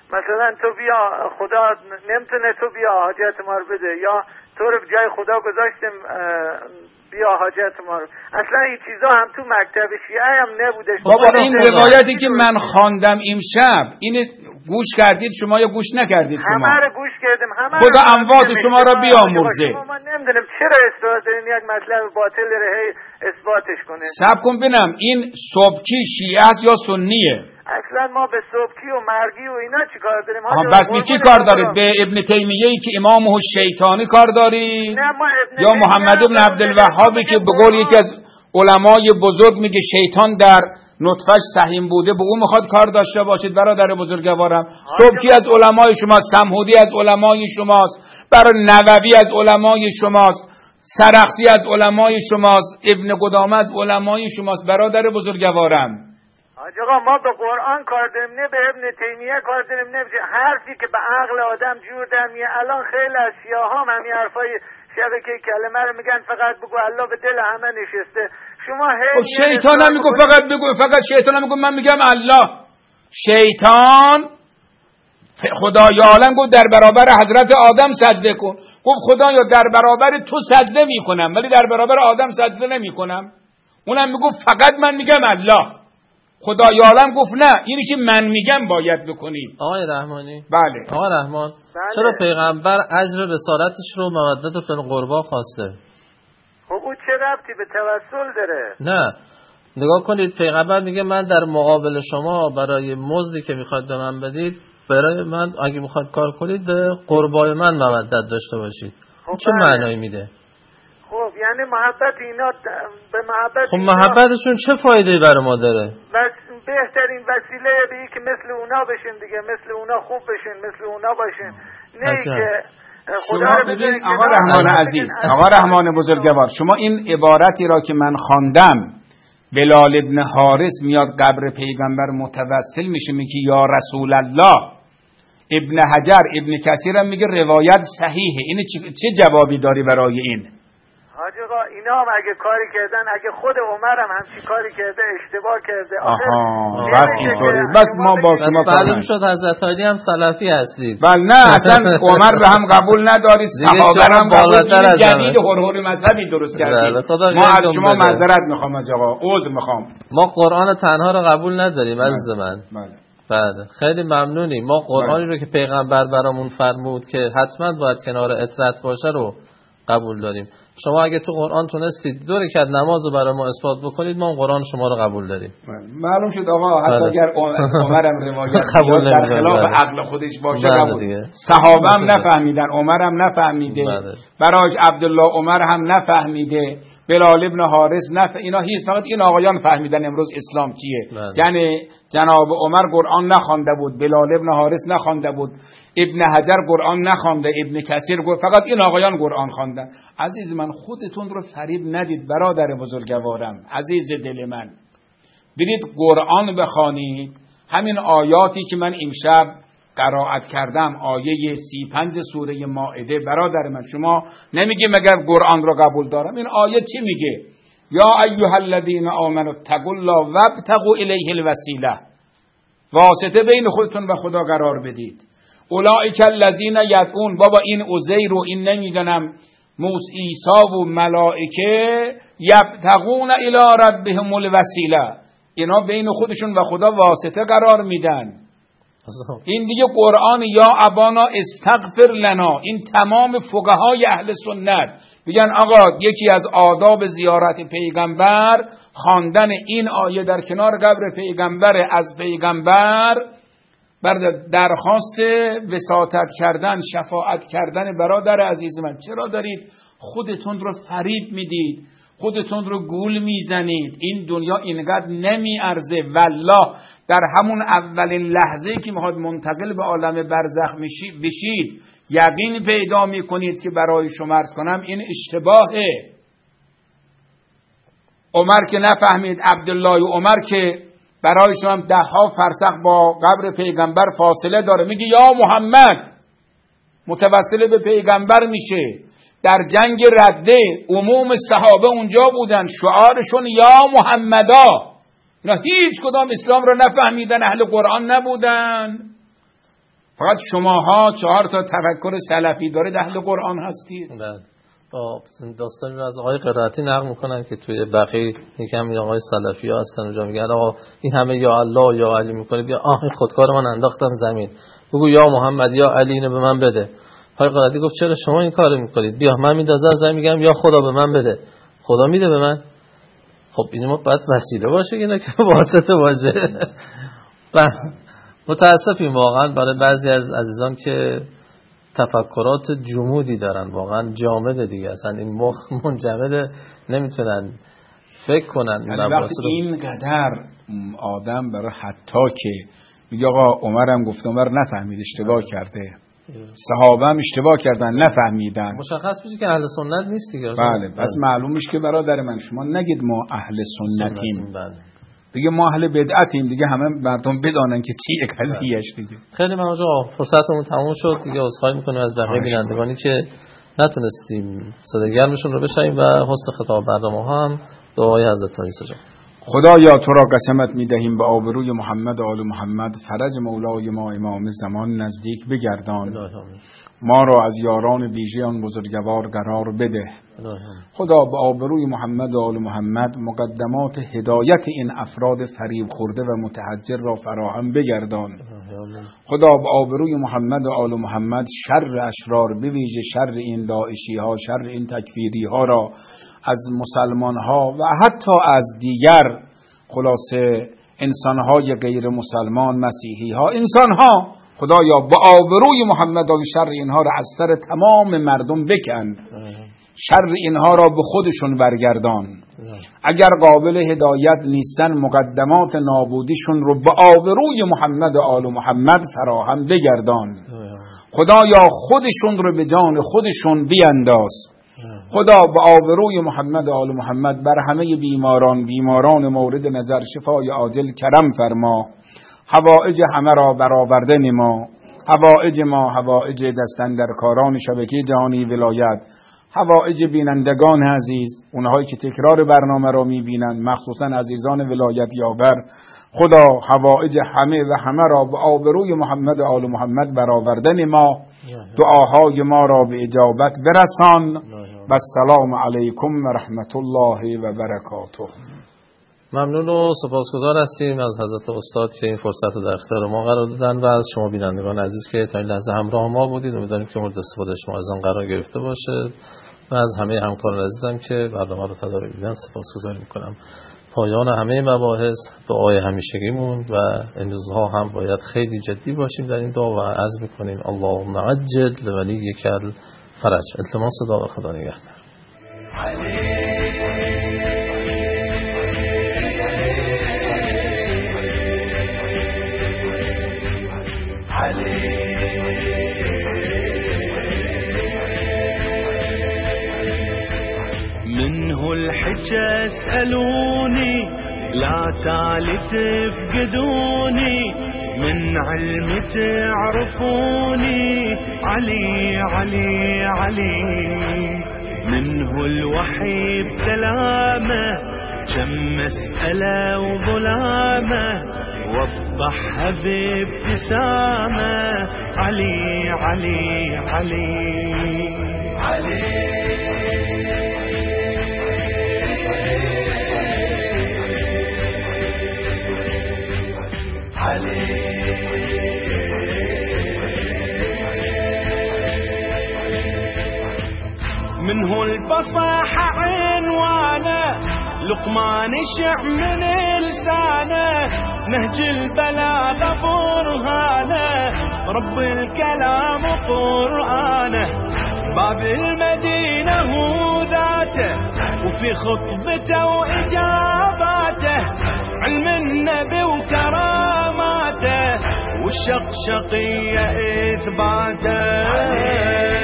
[SPEAKER 11] مثلا تو بیا خدا نمیتونه تو بیا حاجت ما رو بده، یا تو رو جای خدا گذاشتیم بیا حاجت ما رو. اصلا این چیزا هم تو مکتب شیعه هم نبوده.
[SPEAKER 4] بابا این روایتی که من خواندم امشب این گوش کردید شما یا گوش نکردید شما؟
[SPEAKER 11] همه رو گوش کردیم. همه
[SPEAKER 4] خدا اموات شما را بیامرزه.
[SPEAKER 11] ما نمیدونم چرا اصرار دارین یک مطلب باطل رو هی اثباتش کنه.
[SPEAKER 4] صبر کن ببینم این سبکی شیعه است یا سنیه؟
[SPEAKER 11] اصلا ما به سبکی و مرگی و اینا چی کار داریم؟
[SPEAKER 4] آها بس می چی کار دارید؟ به ابن تیمیه ای که امامه شیطانی کار دارید؟
[SPEAKER 11] نه ما ابن
[SPEAKER 4] یا محمد ابن عبدالوهابی که به قول یکی از علمای بزرگ میگه شیطان در نطفه‌اش سهیم بوده، به اون میخواد کار داشته باشید برادر بزرگوارم؟ سبکی از علمای شماست، سمهودی از علمای شماست، برای نووی از علمای شماست، سرخسی از علمای شماست، ابن قدامه از علمای شماست برادر بزرگوارم.
[SPEAKER 11] آقا ما به قرآن کار داریم، نه به ابن تیمیه کار داریم، نه به حرفی که به عقل آدم جور در میه. الان خیلی از شیعه هم همین حرفای شبکه کلمه رو میگن فقط بگو الله به دل همه نشسته. شما هی
[SPEAKER 4] شیطان هم میگو فقط بگو، فقط شیطان هم میگو من میگم الله. شیطان خدای عالم گفت در برابر حضرت آدم سجده کن، گفت خدایا در برابر تو سجده میکنم ولی در برابر آدم سجده نمیکنم. اونم میگو فقط من میگم الله. خدای عالم گفت نه، اینی که من میگم باید بکنید.
[SPEAKER 2] آقای رحمانی.
[SPEAKER 4] بله.
[SPEAKER 2] آقای رحمان
[SPEAKER 11] بله.
[SPEAKER 2] چرا پیغمبر اجر رسالتش رو مودت فی القربا خواسته؟
[SPEAKER 11] خب او چه ربطی به توسل داره؟
[SPEAKER 2] نه نگاه کنید، پیغمبر میگه من در مقابل شما برای مزدی که میخواید به من بدید، برای من اگه میخواید کار کنید به قربای من مودت داشته باشید.
[SPEAKER 11] خب
[SPEAKER 2] چه
[SPEAKER 11] بله.
[SPEAKER 2] معنایی میده؟
[SPEAKER 11] خب یعنی محبت اینا به محبت
[SPEAKER 2] خب محبتشون چه فایده‌ای برای ما داره؟
[SPEAKER 11] بس بهترین وسیله به که مثل اونا بشین دیگه، مثل اونا خوب بشین، مثل اونا باشین، نه که
[SPEAKER 4] شما ببین آقا رحمان عزیز، آقا رحمان بزرگوار، شما این عبارتی را که من خواندم بلال ابن حارث میاد قبر پیغمبر متوسل میشه میگه یا رسول الله، ابن حجر ابن کثیر هم میگه روایت صحیحه. این چه جوابی داری برای این؟
[SPEAKER 11] حاج آقا اینا هم اگه کاری کردن، اگه خود عمر هم همچی کاری کرده اشتباه کرده.
[SPEAKER 4] آها بس اینطوری، بس ما با شما
[SPEAKER 2] معلوم شد حضرت علی هم سلفی هستید.
[SPEAKER 4] بله نه اصلا عمر رو هم قبول ندارید، صحابه هم قبول، جدید هرهوری مذهبی درست کردید. ما از شما معذرت میخوام حاج آقا، عذر میخوام.
[SPEAKER 2] ما قرآن تنها رو قبول نداریم عزیز من.
[SPEAKER 4] بله
[SPEAKER 2] بله خیلی ممنونیم. ما قرآنی رو که پیغمبر برامون فرمود که حتما باید کنار اطرت باشه رو قبول داریم. شما اگه تو قرآن تونستید دو رکعت نماز رو برای ما اثبات بکنید، ما قرآن شما رو قبول داریم.
[SPEAKER 4] معلوم شد آقا، حتی اگر عمرم روایت قبول در خلاف عقل خودش باشه قبول. صحابه هم نفهمیدن، عمر هم نفهمیده، برای عبدالله عمر هم نفهمیده، بلال ابن حارث نف اینا هیچ، فقط این آقایان فهمیدن امروز اسلام چیه. یعنی جناب عمر قرآن نخوانده بود، بلال ابن حارث نخوانده بود، ابن حجر قرآن نخوانده، ابن کثیر گفت، فقط این آقایان قرآن خواندن. عزیز من خودتون رو فریب ندید برادر بزرگوارم، عزیز دل من. برید قرآن بخوانید، همین آیاتی که من امشب قرائت کردم، آیه سی و پنج سوره مائده، برادر من شما نمیگی مگر قرآن رو قبول دارم؟ این آیه چی میگه؟ یا ایها الذین آمنوا اتقوا الله وابتغوا الیه الوسیله، واسطه بین خودتون و خدا قرار بدید. اولئک الذین یدعون، بابا این عزیر و این نمیدونم موسی عیسی و ملائکه، یبتغون الی ربهم الوسیله، اینا بین خودشون و خدا واسطه قرار میدن. این دیگه قرآن یا ابانا استغفر لنا، این تمام فقهای اهل سنت میگن آقا یکی از آداب زیارت پیغمبر خواندن این آیه در کنار قبر پیغمبر، از پیغمبر بر درخواست وساطت کردن، شفاعت کردن. برادر عزیز من چرا دارید خودتون رو فریب میدید، خودتون رو گول میزنید؟ این دنیا اینقدر نمیارزه والله. در همون اولین لحظه که میخواد منتقل به عالم برزخ بشید یقین پیدا میکنید که برای شما عرض کنم این اشتباهه. عمر که نفهمید، عبدالله و عمر که برای شما ده ها فرسخ با قبر پیغمبر فاصله داره، میگه یا محمد، متوسل به پیغمبر میشه. در جنگ رده عموم صحابه اونجا بودن، شعارشون یا محمدا. اینا هیچ کدام اسلام رو نفهمیدن، اهل قرآن نبودن. فقط شماها چهار تا تفکر سلفی دارید اهل قرآن هستید.
[SPEAKER 2] بله. با داستانی رو از آقای قرائتی نقل میکنن که توی بقیه یکم آقای سلفی ها هستن اونجا میگن آقا این همه یا الله یا علی میکنه، بیا آه این خودکار من انداختم زمین، بگو یا محمد یا علی اینو به من بده. آقای قرائتی گفت چرا شما این کارو میکنید؟ بیا من میندازم زمین میگم یا خدا به من بده، خدا میده به من. خب اینو ما باید وسیله باشه اینا که واسطه باشه. متاسفیم واقعا برای بعضی از عزیزان که تفکرات جمودی دارن، واقعا جامده دیگه، اصلا این مخ منجمده، نمیتونن فکر کنن.
[SPEAKER 4] یعنی وقتی اینقدر آدم برای حتی که میگه آقا عمرم گفت عمر نفهمید اشتباه کرده، صحابه هم اشتباه کردن نفهمیدن،
[SPEAKER 2] مشخص میشه که اهل سنت نیست دیگه.
[SPEAKER 4] بله پس معلوم میشه که برادر من شما نگید ما اهل سنتیم، دیگه ما اهل بدعتیم دیگه، همه مردم بدانن که چی قضیهش دیگه.
[SPEAKER 2] خیلی ممنون آقا، فرصتمون تموم شد دیگه، عذرخواهی میکنیم از بقیه بینندگانی که نتونستیم صدای گرمشون رو بشنویم و حسن خطاب برنامه ها هم دعای حضرت علی سجا.
[SPEAKER 3] خدایا تو را قسمت میدهیم به آبروی محمد و آل محمد، فرج مولای ما امام زمان نزدیک بگردان، ما را از یاران ویژه آن بزرگوار قرار بده. خدا به آبروی محمد و آل محمد مقدمات هدایت این افراد فریب خورده و متحجر را فراهم بگردان. خدا به آبروی محمد و آل محمد شر اشرار به ویژه شر این داعشی ها، شر این تکفیری ها را از مسلمان ها و حتی از دیگر خلاصه انسان های غیر مسلمان، مسیحی ها، انسان ها، خدایا با آبروی محمد و شر اینها را از سر تمام مردم بکن، شر اینها را به خودشون برگردان. اگر قابل هدایت نیستن مقدمات نابودیشون رو با آبروی محمد و آل محمد فراهم بگردان. خدایا خودشون رو به جان خودشون بینداز. خدا با آبروی محمد و آل محمد بر همه بیماران بیماران مورد نظر شفای عاجل کرم فرما. حوائج همه را برآورده نما. حوائج ما حوائج دستاندرکاران شبکه جهانی ولایت، حوائج بینندگان عزیز، اونهایی که تکرار برنامه را میبینند، مخصوصا عزیزان ولایت یاور، خدا حوائج همه و همه را به آبروی محمد و آل محمد برآورده نما. دعاهای ما را به اجابت برسان. و السلام علیکم و رحمت الله و برکاته.
[SPEAKER 2] ممنون و سپاسگزار هستیم از حضرت استاد که این فرصت رو در اختیار ما قرار دادن و از شما بینندگان عزیز که تا این لحظه همراه ما بودید. امیدواریم که مورد استفاده شما از آن قرار گرفته باشه و از همه همکاران عزیزم که برنامه رو تدارک دیدن سپاسگزاری میکنم. پایان همه مباحث دعای همیشگیمون و این روزها هم باید خیلی جدی باشیم در این دعا و عزم میکنیم اللهم عجل لولیک الفرج. التماس دعا خدا نگهدار.
[SPEAKER 1] منه الحجة اسألوني لا تعالي تفقدوني، من علم تعرفوني علي علي علي. منه الوحي بكلامه كم مسألة وظلامه، وضحها بابتسامه علي علي علي علي. منه الفصاحة عنوانه، لقمان شع من لسانه، نهج البلاغة برهانه، رب الكلام قرآنه. باب المدينة هو ذاته، وفي خطبته وإجاباته علم النبي وكراماته، والشقشقية إثباته.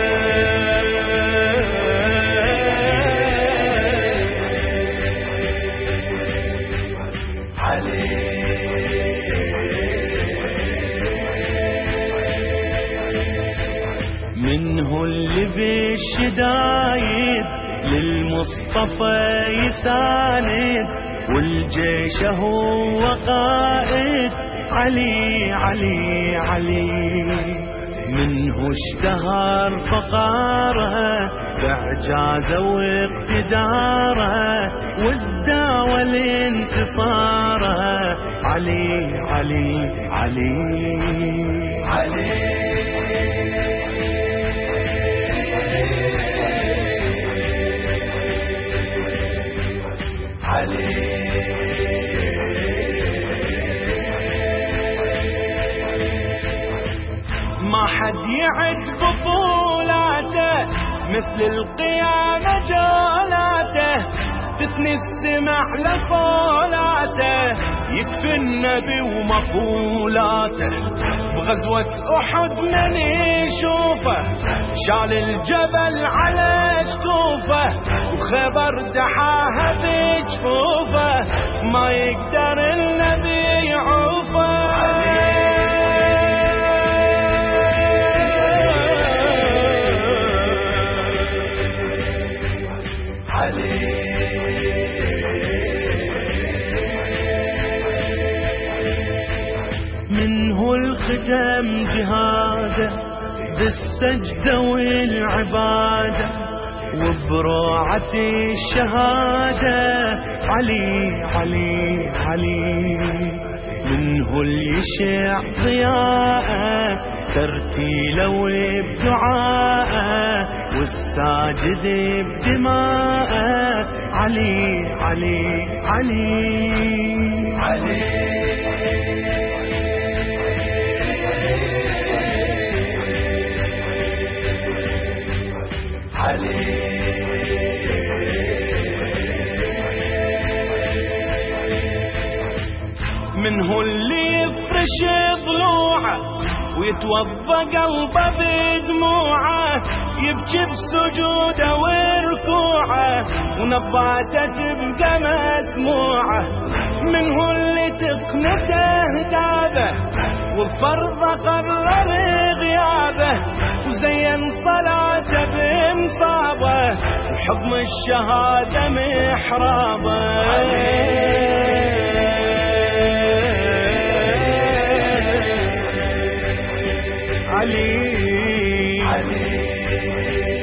[SPEAKER 1] منه اللي بالشدايد للمصطفى يساند، والجيش هو قائد علي علي علي. منه اشتهر فقاره باعجازه واقتداره والدعوة لانتصاره علي علي علي علي. ما حد يعد بطولاته مثل القيامة جولاته تثني السمع لصولاته يكفي النبي ومقولاته. بغزوة أحد من يشوفه شال الجبل على شكوفه وخبر دحاها بجفوفه ما يقدر النبي يعوفه. منه الختم جهاده بالسجدة والعبادة وبروعة الشهادة علي علي علي. منه اليشع ضياءه ترتيله وبدعاءه والساجد بدماءه علي علي علي علي. منه اللي يفرش ضلوعه ويتوضى قلبه بدموعه يبكي بسجوده وركوعه ونباته تبقى مسموعه. منه اللي تقنته هدابه وبفرضه قرر غيابه وزين صلاته بمصابه وحضن الشهاده محرابه علي علي.